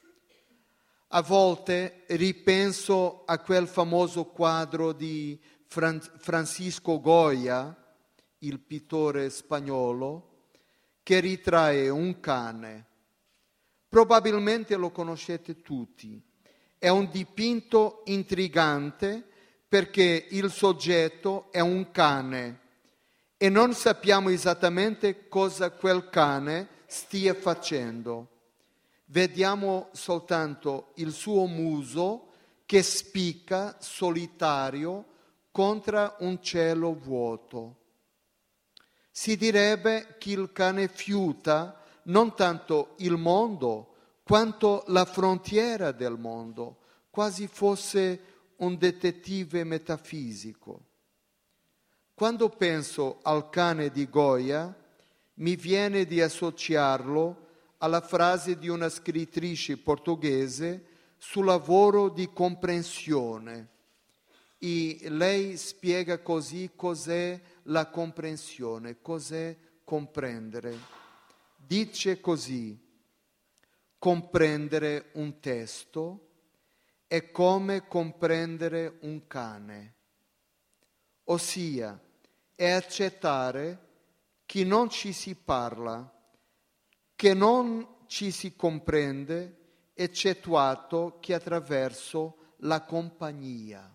Speaker 2: A volte ripenso a quel famoso quadro di Francisco Goya, il pittore spagnolo, che ritrae un cane. Probabilmente lo conoscete tutti. È un dipinto intrigante perché il soggetto è un cane e non sappiamo esattamente cosa quel cane stia facendo. Vediamo soltanto il suo muso che spicca solitario contro un cielo vuoto. Si direbbe che il cane fiuta non tanto il mondo quanto la frontiera del mondo, quasi fosse un detective metafisico. Quando penso al cane di Goya, mi viene di associarlo alla frase di una scrittrice portoghese sul lavoro di comprensione. E lei spiega così cos'è la comprensione, cos'è comprendere. Dice così: comprendere un testo è come comprendere un cane. ossia è accettare che non ci si parla, che non ci si comprende, eccettuato che attraverso la compagnia.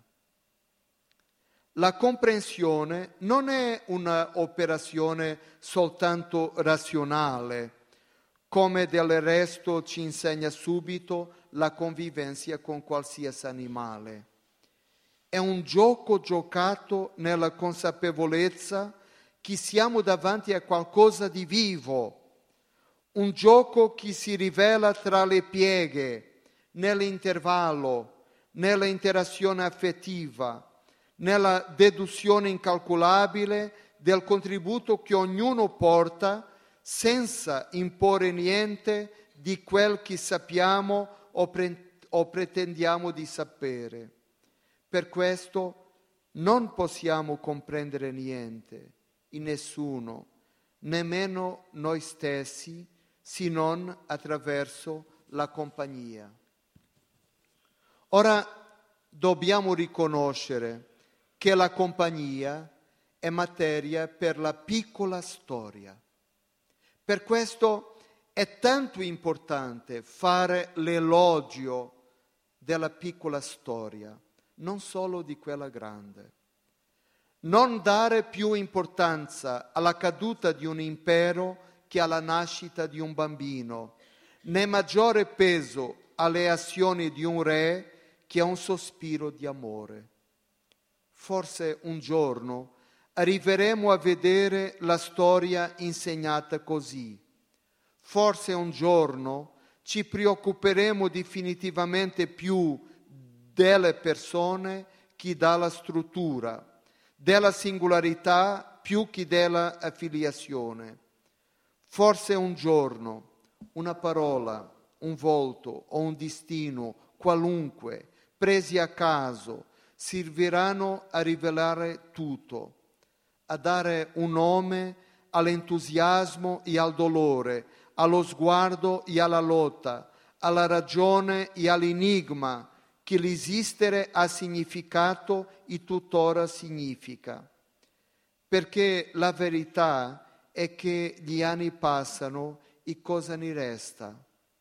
Speaker 2: La comprensione non è un'operazione soltanto razionale, come del resto ci insegna subito la convivenza con qualsiasi animale. È un gioco giocato nella consapevolezza che siamo davanti a qualcosa di vivo, un gioco che si rivela tra le pieghe, nell'intervallo, nella interazione affettiva, nella deduzione incalcolabile del contributo che ognuno porta senza imporre niente di quel che sappiamo o pretendiamo di sapere. Per questo non possiamo comprendere niente, in nessuno, nemmeno noi stessi, se non attraverso la compagnia. Ora dobbiamo riconoscere che la compagnia è materia per la piccola storia. Per questo è tanto importante fare l'elogio della piccola storia, non solo di quella grande. Non dare più importanza alla caduta di un impero che alla nascita di un bambino, né maggiore peso alle azioni di un re che a un sospiro di amore. Forse un giorno arriveremo a vedere la storia insegnata così. Forse un giorno ci preoccuperemo definitivamente più delle persone che dalla struttura, della singolarità più che della affiliazione. Forse un giorno una parola, un volto o un destino qualunque, presi a caso, serviranno a rivelare tutto, a dare un nome all'entusiasmo e al dolore, allo sguardo e alla lotta, alla ragione e all'enigma che l'esistere ha significato e tuttora significa. Perché la verità è che gli anni passano e cosa ne resta?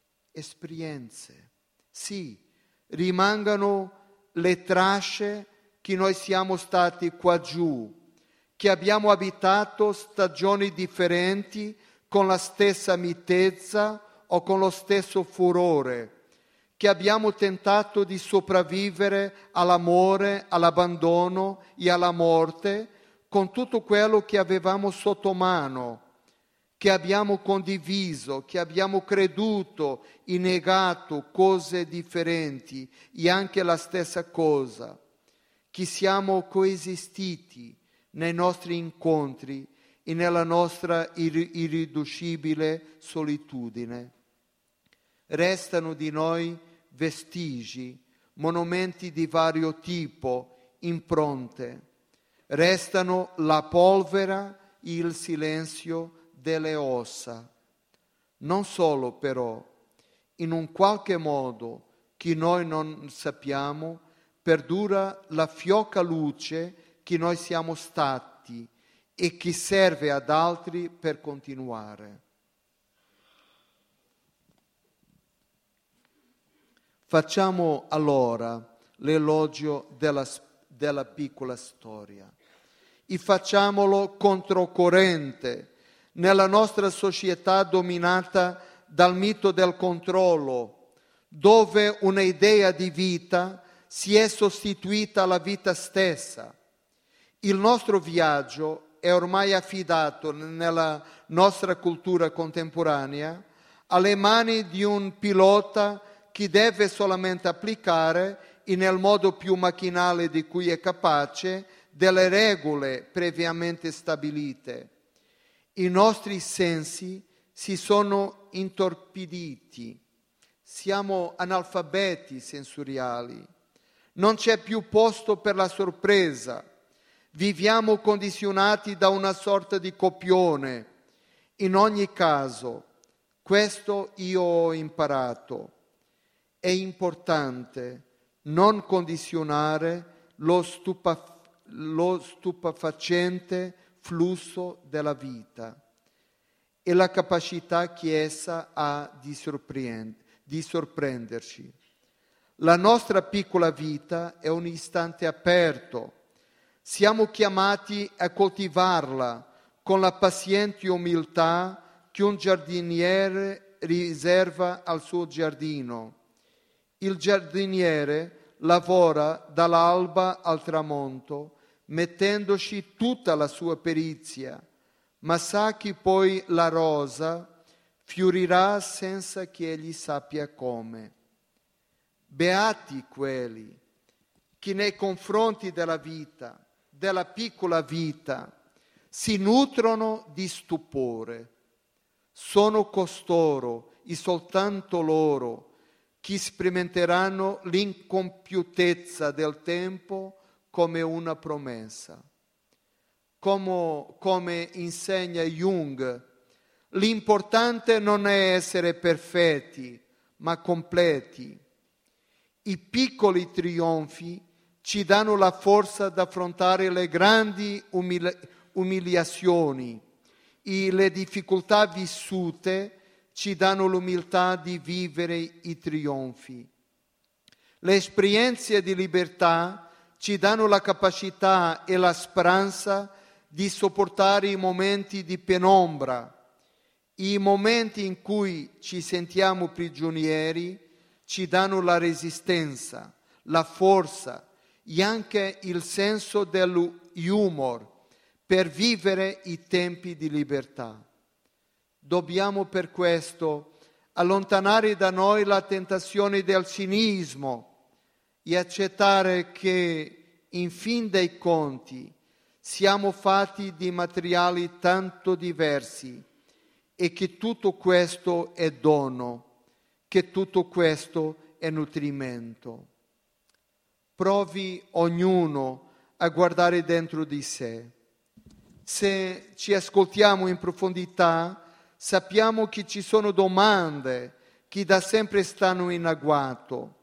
Speaker 2: Esperienze. Sì, rimangano le tracce che noi siamo stati qua giù, che abbiamo abitato stagioni differenti con la stessa mitezza o con lo stesso furore, che abbiamo tentato di sopravvivere all'amore, all'abbandono e alla morte con tutto quello che avevamo sotto mano, che abbiamo condiviso, che abbiamo creduto e negato cose differenti e anche la stessa cosa, che siamo coesistiti nei nostri incontri e nella nostra irriducibile solitudine. Restano di noi vestigi, monumenti di vario tipo, impronte. Restano la polvere e il silenzio delle ossa. Non solo però, in un qualche modo che noi non sappiamo, perdura la fioca luce che noi siamo stati e che serve ad altri per continuare. Facciamo allora l'elogio della piccola storia e facciamolo controcorrente nella nostra società dominata dal mito del controllo, dove un'idea di vita si è sostituita alla vita stessa. Il nostro viaggio è ormai affidato nella nostra cultura contemporanea alle mani di un pilota che deve solamente applicare, e nel modo più macchinale di cui è capace, delle regole previamente stabilite. I nostri sensi si sono intorpiditi, siamo analfabeti sensoriali, non c'è più posto per la sorpresa, viviamo condizionati da una sorta di copione. In ogni caso, questo io ho imparato. È importante non condizionare lo stupefacente flusso della vita e la capacità che essa ha di sorprenderci. La nostra piccola vita è un istante aperto. Siamo chiamati a coltivarla con la paziente umiltà che un giardiniere riserva al suo giardino. Il giardiniere lavora dall'alba al tramonto, mettendoci tutta la sua perizia, ma sa che poi la rosa fiorirà senza che egli sappia come. Beati quelli che nei confronti della vita, della piccola vita, si nutrono di stupore. Sono costoro, e soltanto loro, che sperimenteranno l'incompiutezza del tempo come una promessa. Come insegna Jung, l'importante non è essere perfetti, ma completi. I piccoli trionfi ci danno la forza di affrontare le grandi umiliazioni e le difficoltà vissute ci danno l'umiltà di vivere i trionfi. Le esperienze di libertà ci danno la capacità e la speranza di sopportare i momenti di penombra, i momenti in cui ci sentiamo prigionieri ci danno la resistenza, la forza e anche il senso dell'humor per vivere i tempi di libertà. Dobbiamo per questo allontanare da noi la tentazione del cinismo e accettare che, in fin dei conti, siamo fatti di materiali tanto diversi e che tutto questo è dono, che tutto questo è nutrimento. Provi ognuno a guardare dentro di sé. Se ci ascoltiamo in profondità, sappiamo che ci sono domande che da sempre stanno in agguato.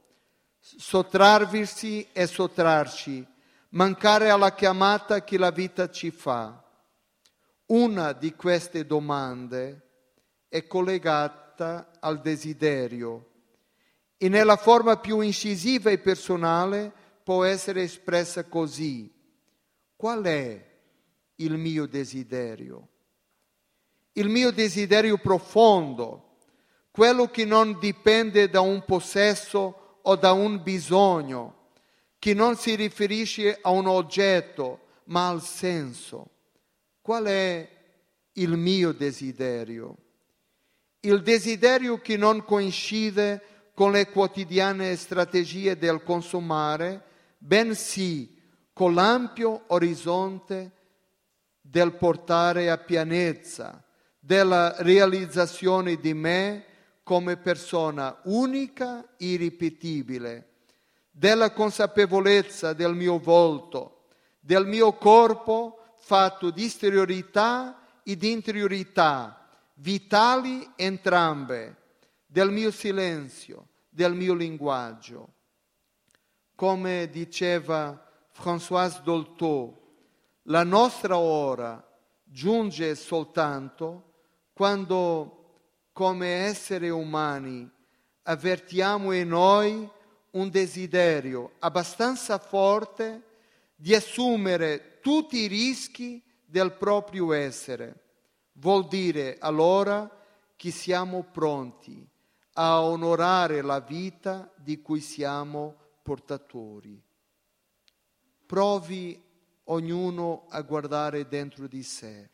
Speaker 2: Sottrarvisi e sottrarci, mancare alla chiamata che la vita ci fa. Una di queste domande è collegata al desiderio e nella forma più incisiva e personale può essere espressa così: qual è il mio desiderio? Il mio desiderio profondo, quello che non dipende da un possesso o da un bisogno, che non si riferisce a un oggetto ma al senso. Qual è il mio desiderio? Il desiderio che non coincide con le quotidiane strategie del consumare, bensì con l'ampio orizzonte del portare a pienezza, della realizzazione di me come persona unica e irripetibile, della consapevolezza del mio volto, del mio corpo fatto di esteriorità e di interiorità, vitali entrambe, del mio silenzio, del mio linguaggio. Come diceva Françoise Dolto, la nostra ora giunge soltanto quando, come esseri umani, avvertiamo in noi un desiderio abbastanza forte di assumere tutti i rischi del proprio essere. Vuol dire allora che siamo pronti a onorare la vita di cui siamo portatori. Provi ognuno a guardare dentro di sé.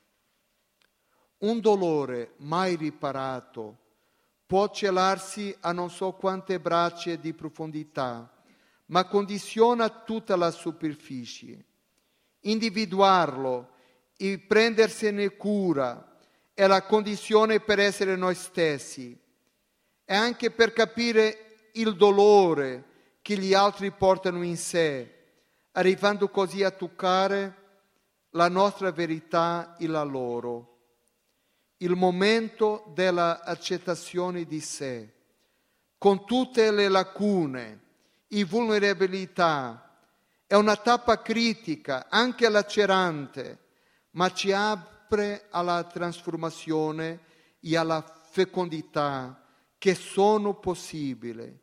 Speaker 2: Un dolore mai riparato può celarsi a non so quante braccia di profondità, ma condiziona tutta la superficie. Individuarlo e prendersene cura è la condizione per essere noi stessi e anche per capire il dolore che gli altri portano in sé, arrivando così a toccare la nostra verità e la loro. Il momento della accettazione di sé, con tutte le lacune e vulnerabilità, è È una tappa critica, anche lacerante, ma ci apre alla trasformazione e alla fecondità che sono possibili.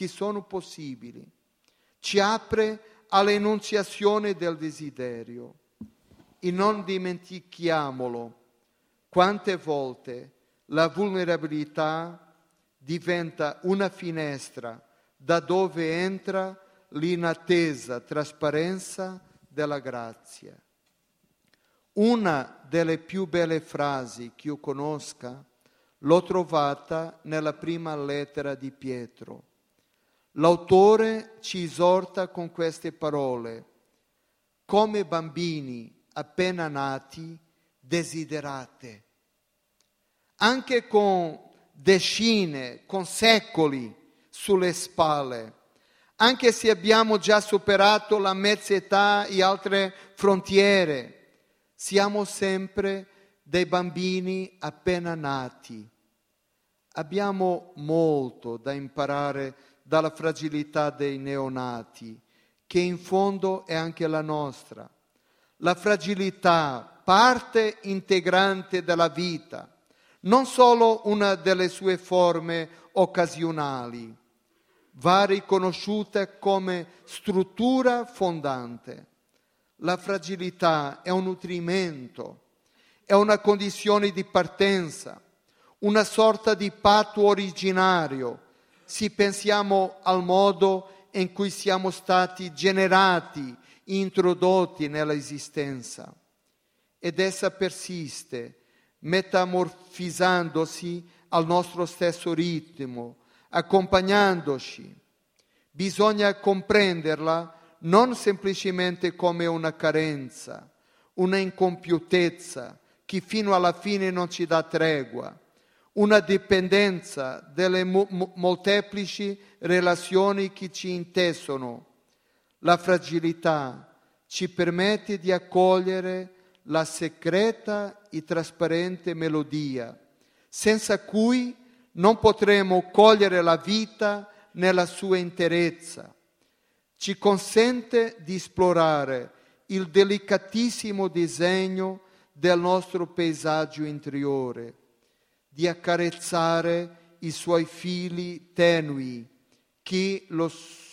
Speaker 2: Ci apre all'enunciazione del desiderio. E non dimentichiamolo, quante volte la vulnerabilità diventa una finestra da dove entra l'inattesa trasparenza della grazia. Una delle più belle frasi che io conosca l'ho trovata nella prima lettera di Pietro. L'autore ci esorta con queste parole: come bambini appena nati, desiderate. Anche con decine, con secoli sulle spalle, anche se abbiamo già superato la mezza età e altre frontiere, siamo sempre dei bambini appena nati. Abbiamo molto da imparare dalla fragilità dei neonati, che in fondo è anche la nostra. La fragilità, parte integrante della vita, non solo una delle sue forme occasionali, va riconosciuta come struttura fondante. La fragilità è un nutrimento, è una condizione di partenza, una sorta di patto originario, se pensiamo al modo in cui siamo stati generati, introdotti nell'esistenza. Ed essa persiste, metamorfizzandosi al nostro stesso ritmo, accompagnandoci. Bisogna comprenderla non semplicemente come una carenza, una incompiutezza che fino alla fine non ci dà tregua, una dipendenza delle molteplici relazioni che ci intessono. La fragilità ci permette di accogliere la segreta e trasparente melodia, senza cui non potremo cogliere la vita nella sua interezza. Ci consente di esplorare il delicatissimo disegno del nostro paesaggio interiore, di accarezzare i suoi fili tenui, che lo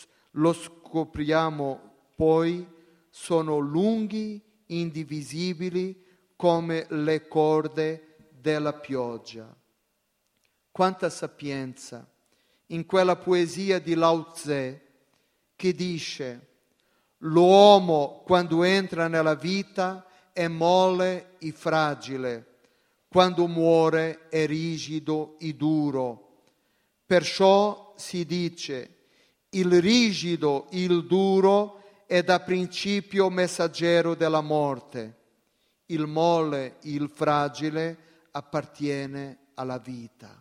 Speaker 2: scopriamo poi sono lunghi, indivisibili come le corde della pioggia. Quanta sapienza in quella poesia di Lao Tse che dice: l'uomo quando entra nella vita è molle e fragile, quando muore è rigido e duro. Perciò si dice: il rigido e il duro è da principio messaggero della morte, il molle e il fragile appartiene alla vita.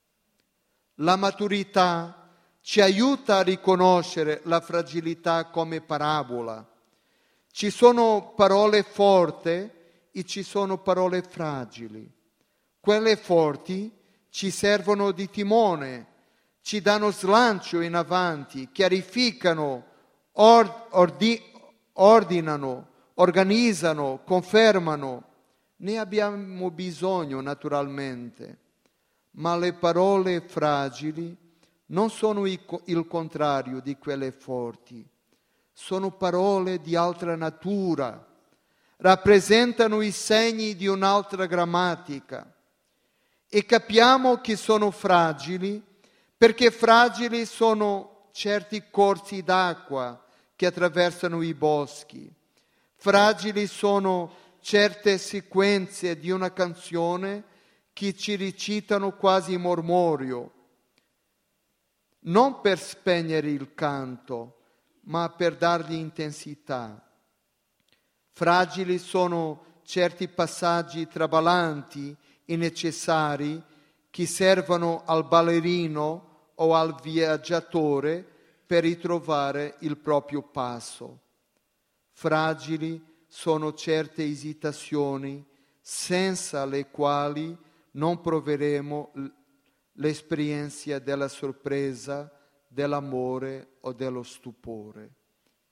Speaker 2: La maturità ci aiuta a riconoscere la fragilità come parabola. Ci sono parole forti e ci sono parole fragili. Quelle forti ci servono di timone, ci danno slancio in avanti, chiarificano, ordinano, organizzano, confermano. Ne abbiamo bisogno naturalmente, ma le parole fragili non sono il contrario di quelle forti, sono parole di altra natura, rappresentano i segni di un'altra grammatica e capiamo che sono fragili perché fragili sono certi corsi d'acqua che attraversano i boschi, fragili sono certe sequenze di una canzone che ci recitano quasi in mormorio, non per spegnere il canto, ma per dargli intensità. Fragili sono certi passaggi traballanti e necessari che servono al ballerino o al viaggiatore per ritrovare il proprio passo. Fragili sono certe esitazioni senza le quali non proveremo l'esperienza della sorpresa, dell'amore o dello stupore.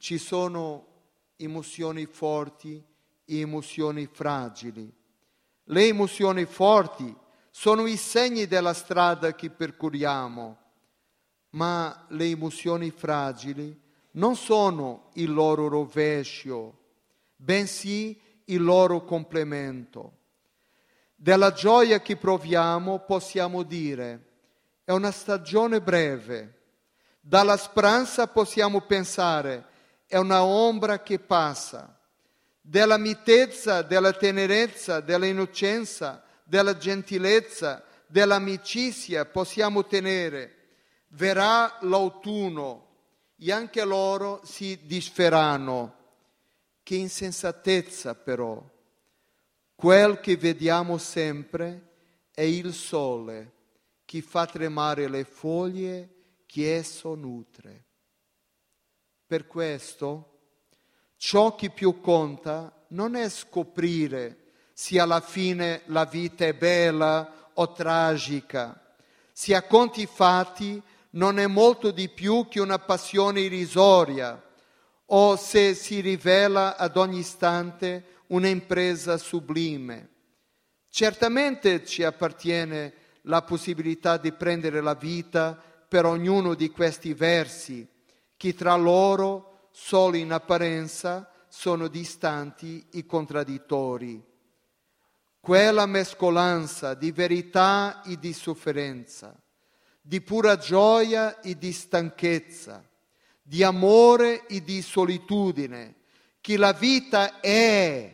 Speaker 2: ci sono emozioni forti e emozioni fragili. Le emozioni forti sono i segni della strada che percorriamo, ma le emozioni fragili non sono il loro rovescio, bensì il loro complemento. Della gioia che proviamo possiamo dire: è una stagione breve. Dalla speranza possiamo pensare: è una ombra che passa. Della mitezza, della tenerezza, della innocenza, della gentilezza, dell'amicizia possiamo tenere: verrà l'autunno e anche loro si disferanno. Che insensatezza però! Quel che vediamo sempre è il sole che fa tremare le foglie che esso nutre. Per questo, ciò che più conta non è scoprire se alla fine la vita è bella o tragica. Se a conti fatti non è molto di più che una passione irrisoria, o se si rivela ad ogni istante un'impresa sublime. Certamente ci appartiene la possibilità di prendere la vita per ognuno di questi versi, che tra loro, solo in apparenza, sono distanti e contraddittori. Quella mescolanza di verità e di sofferenza, di pura gioia e di stanchezza, di amore e di solitudine, che la vita è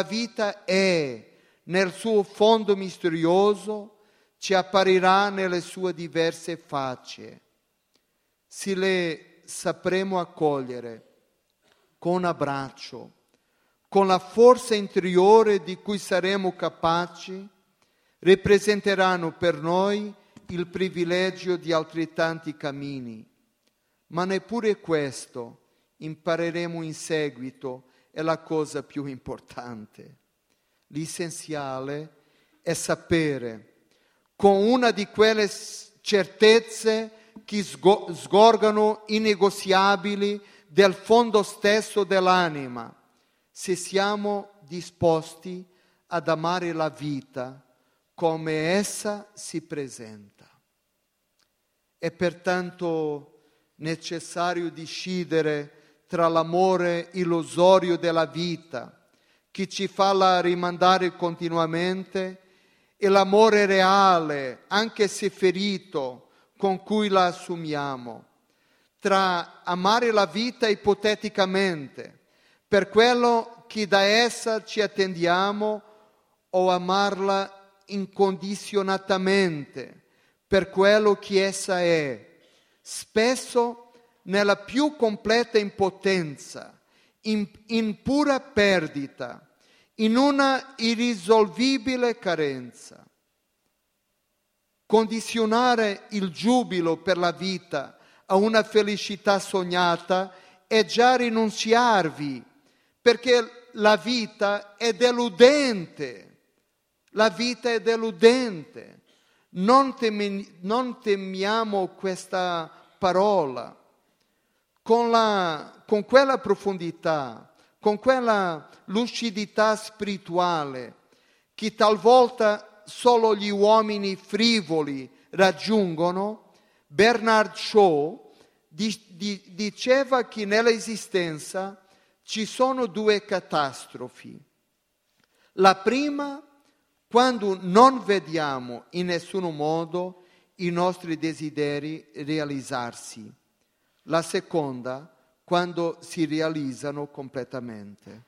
Speaker 2: nel suo fondo misterioso, ci apparirà nelle sue diverse facce. Se le sapremo accogliere con abbraccio, con la forza interiore di cui saremo capaci, rappresenteranno per noi il privilegio di altrettanti cammini. Ma neppure questo impareremo in seguito, è la cosa più importante. L'essenziale è sapere, con una di quelle certezze che sgorgano innegoziabili del fondo stesso dell'anima, se siamo disposti ad amare la vita come essa si presenta. È pertanto necessario decidere tra l'amore illusorio della vita, che ci fa rimandare continuamente, e l'amore reale, anche se ferito, con cui la assumiamo. Tra amare la vita ipoteticamente, per quello che da essa ci attendiamo, o amarla incondizionatamente, per quello che essa è, spesso nella più completa impotenza, in pura perdita, in una irrisolvibile carenza. Condizionare il giubilo per la vita a una felicità sognata è già rinunziarvi, perché la vita è deludente. La vita è deludente. Non temiamo questa parola. Con quella profondità, con quella lucidità spirituale che talvolta solo gli uomini frivoli raggiungono, Bernard Shaw diceva che nell'esistenza ci sono due catastrofi. La prima, quando non vediamo in nessun modo i nostri desideri realizzarsi. La seconda, quando si realizzano completamente.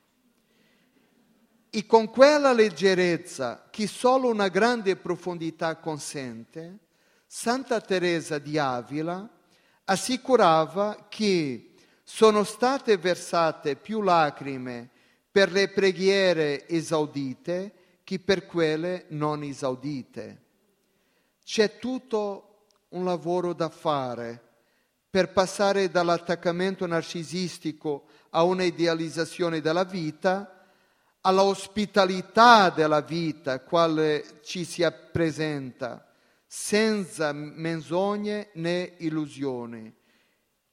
Speaker 2: E con quella leggerezza che solo una grande profondità consente, Santa Teresa di Avila assicurava che sono state versate più lacrime per le preghiere esaudite che per quelle non esaudite. C'è tutto un lavoro da fare per passare dall'attaccamento narcisistico a una idealizzazione della vita, alla ospitalità della vita, quale ci si presenta, senza menzogne né illusioni,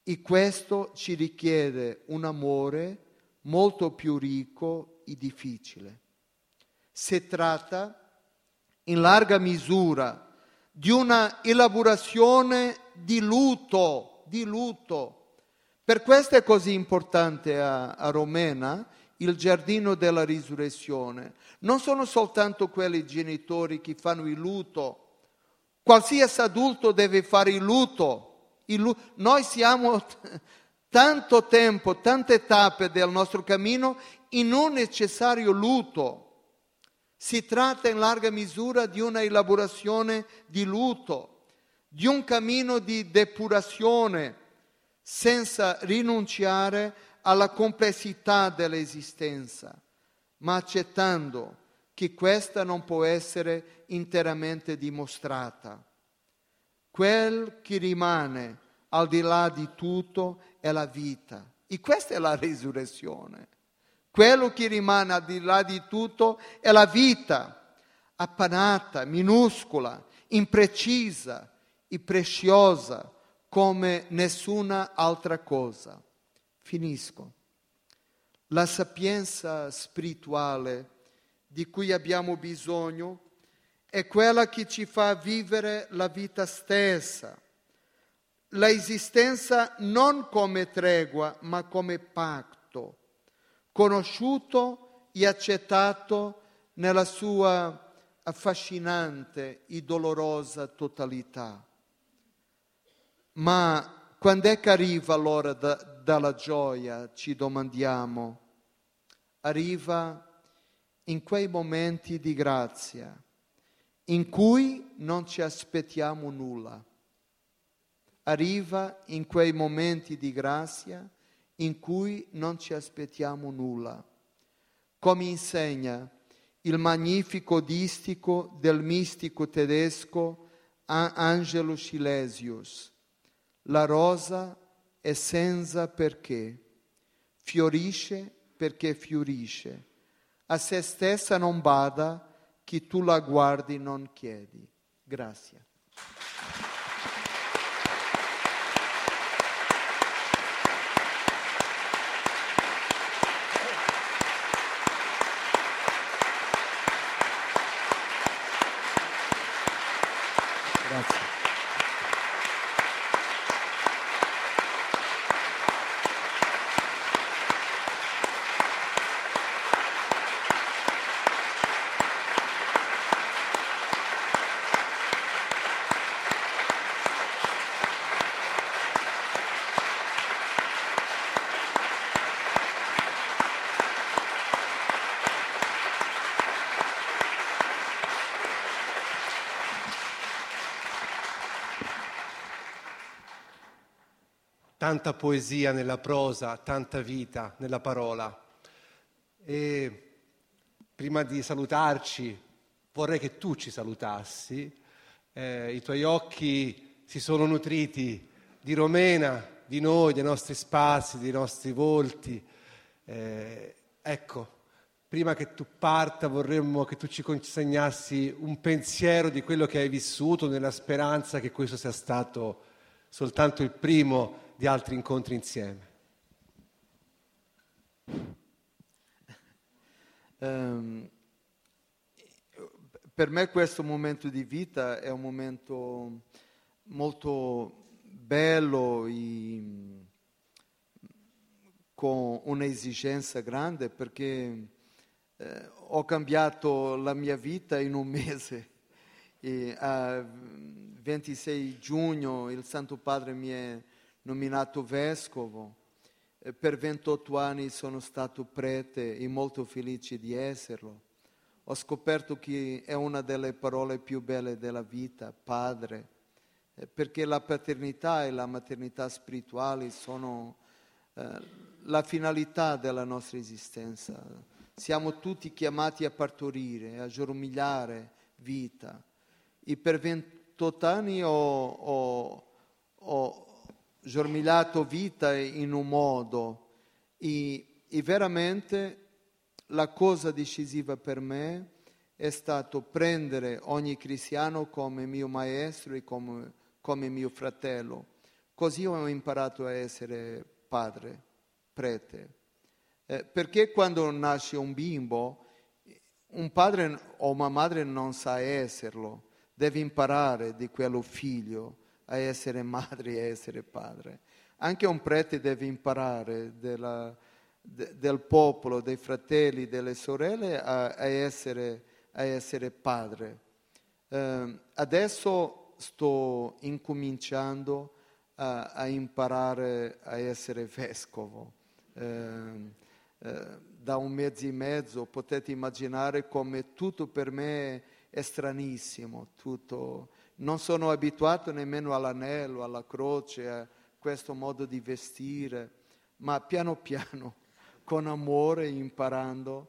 Speaker 2: e questo ci richiede un amore molto più ricco e difficile. Si tratta in larga misura di una elaborazione di lutto. Per questo è così importante a Romena il giardino della risurrezione. Non sono soltanto quelli genitori che fanno il lutto, qualsiasi adulto deve fare il lutto. Noi siamo tanto tempo, tante tappe del nostro cammino in un necessario lutto. Si tratta in larga misura di una elaborazione di lutto, di un cammino di depurazione, senza rinunciare alla complessità dell'esistenza, ma accettando che questa non può essere interamente dimostrata. Quel che rimane al di là di tutto è la vita. E questa è la risurrezione. Quello che rimane al di là di tutto è la vita, appannata, minuscola, imprecisa e preziosa come nessuna altra cosa. Finisco. La sapienza spirituale di cui abbiamo bisogno è quella che ci fa vivere la vita stessa, l'esistenza non come tregua ma come patto, conosciuto e accettato nella sua affascinante e dolorosa totalità. Ma quando è che arriva l'ora della gioia, ci domandiamo? Arriva in quei momenti di grazia in cui non ci aspettiamo nulla. Arriva in quei momenti di grazia in cui non ci aspettiamo nulla. Come insegna il magnifico distico del mistico tedesco Angelo Silesius, la rosa è senza perché, fiorisce perché fiorisce, a se stessa non bada, chi tu la guardi non chiedi. Grazie. Grazie.
Speaker 1: Tanta poesia nella prosa, tanta vita nella parola. E prima di salutarci vorrei che tu ci salutassi. I tuoi occhi si sono nutriti di Romena, di noi, dei nostri spazi, dei nostri volti. Ecco, prima che tu parta vorremmo che tu ci consegnassi un pensiero di quello che hai vissuto, nella speranza che questo sia stato soltanto il primo di altri incontri insieme.
Speaker 2: Per me questo momento di vita è un momento molto bello e con un'esigenza grande perché ho cambiato la mia vita in un mese. E a 26 giugno il Santo Padre mi è nominato vescovo. Per 28 anni sono stato prete e molto felice di esserlo. Ho scoperto che è una delle parole più belle della vita, padre, perché la paternità e la maternità spirituali sono la finalità della nostra esistenza. Siamo tutti chiamati a partorire, a germogliare vita. E per 28 anni ho germogliato vita in un modo e veramente la cosa decisiva per me è stato prendere ogni cristiano come mio maestro e come mio fratello, così ho imparato a essere padre, prete. Perché quando nasce un bimbo, un padre o una madre non sa esserlo, deve imparare di quello figlio a essere madre e a essere padre. Anche un prete deve imparare del popolo, dei fratelli, delle sorelle a essere padre. Adesso sto incominciando a imparare a essere vescovo. Da un mese e mezzo potete immaginare come tutto per me è stranissimo, tutto. Non sono abituato nemmeno all'anello, alla croce, a questo modo di vestire, ma piano piano, con amore, imparando.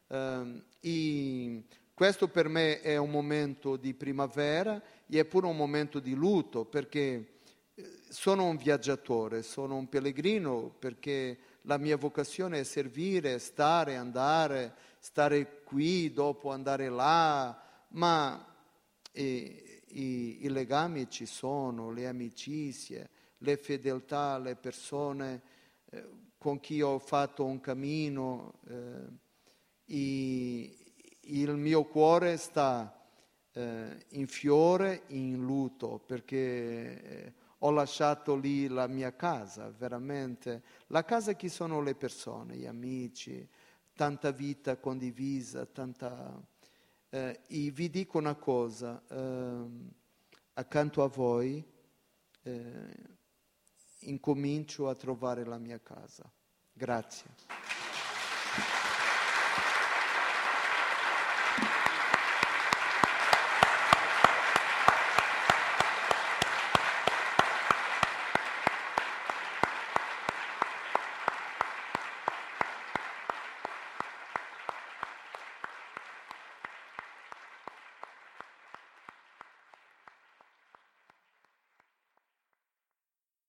Speaker 2: Questo per me è un momento di primavera e è pure un momento di lutto, perché sono un viaggiatore, sono un pellegrino, perché la mia vocazione è servire, stare, andare, stare qui, dopo andare là, ma i legami ci sono, le amicizie, le fedeltà, le persone con chi ho fatto un cammino. Il mio cuore sta in fiore, in lutto, perché ho lasciato lì la mia casa, veramente. La casa chi sono le persone, gli amici, tanta vita condivisa, e vi dico una cosa, accanto a voi incomincio a trovare la mia casa. Grazie.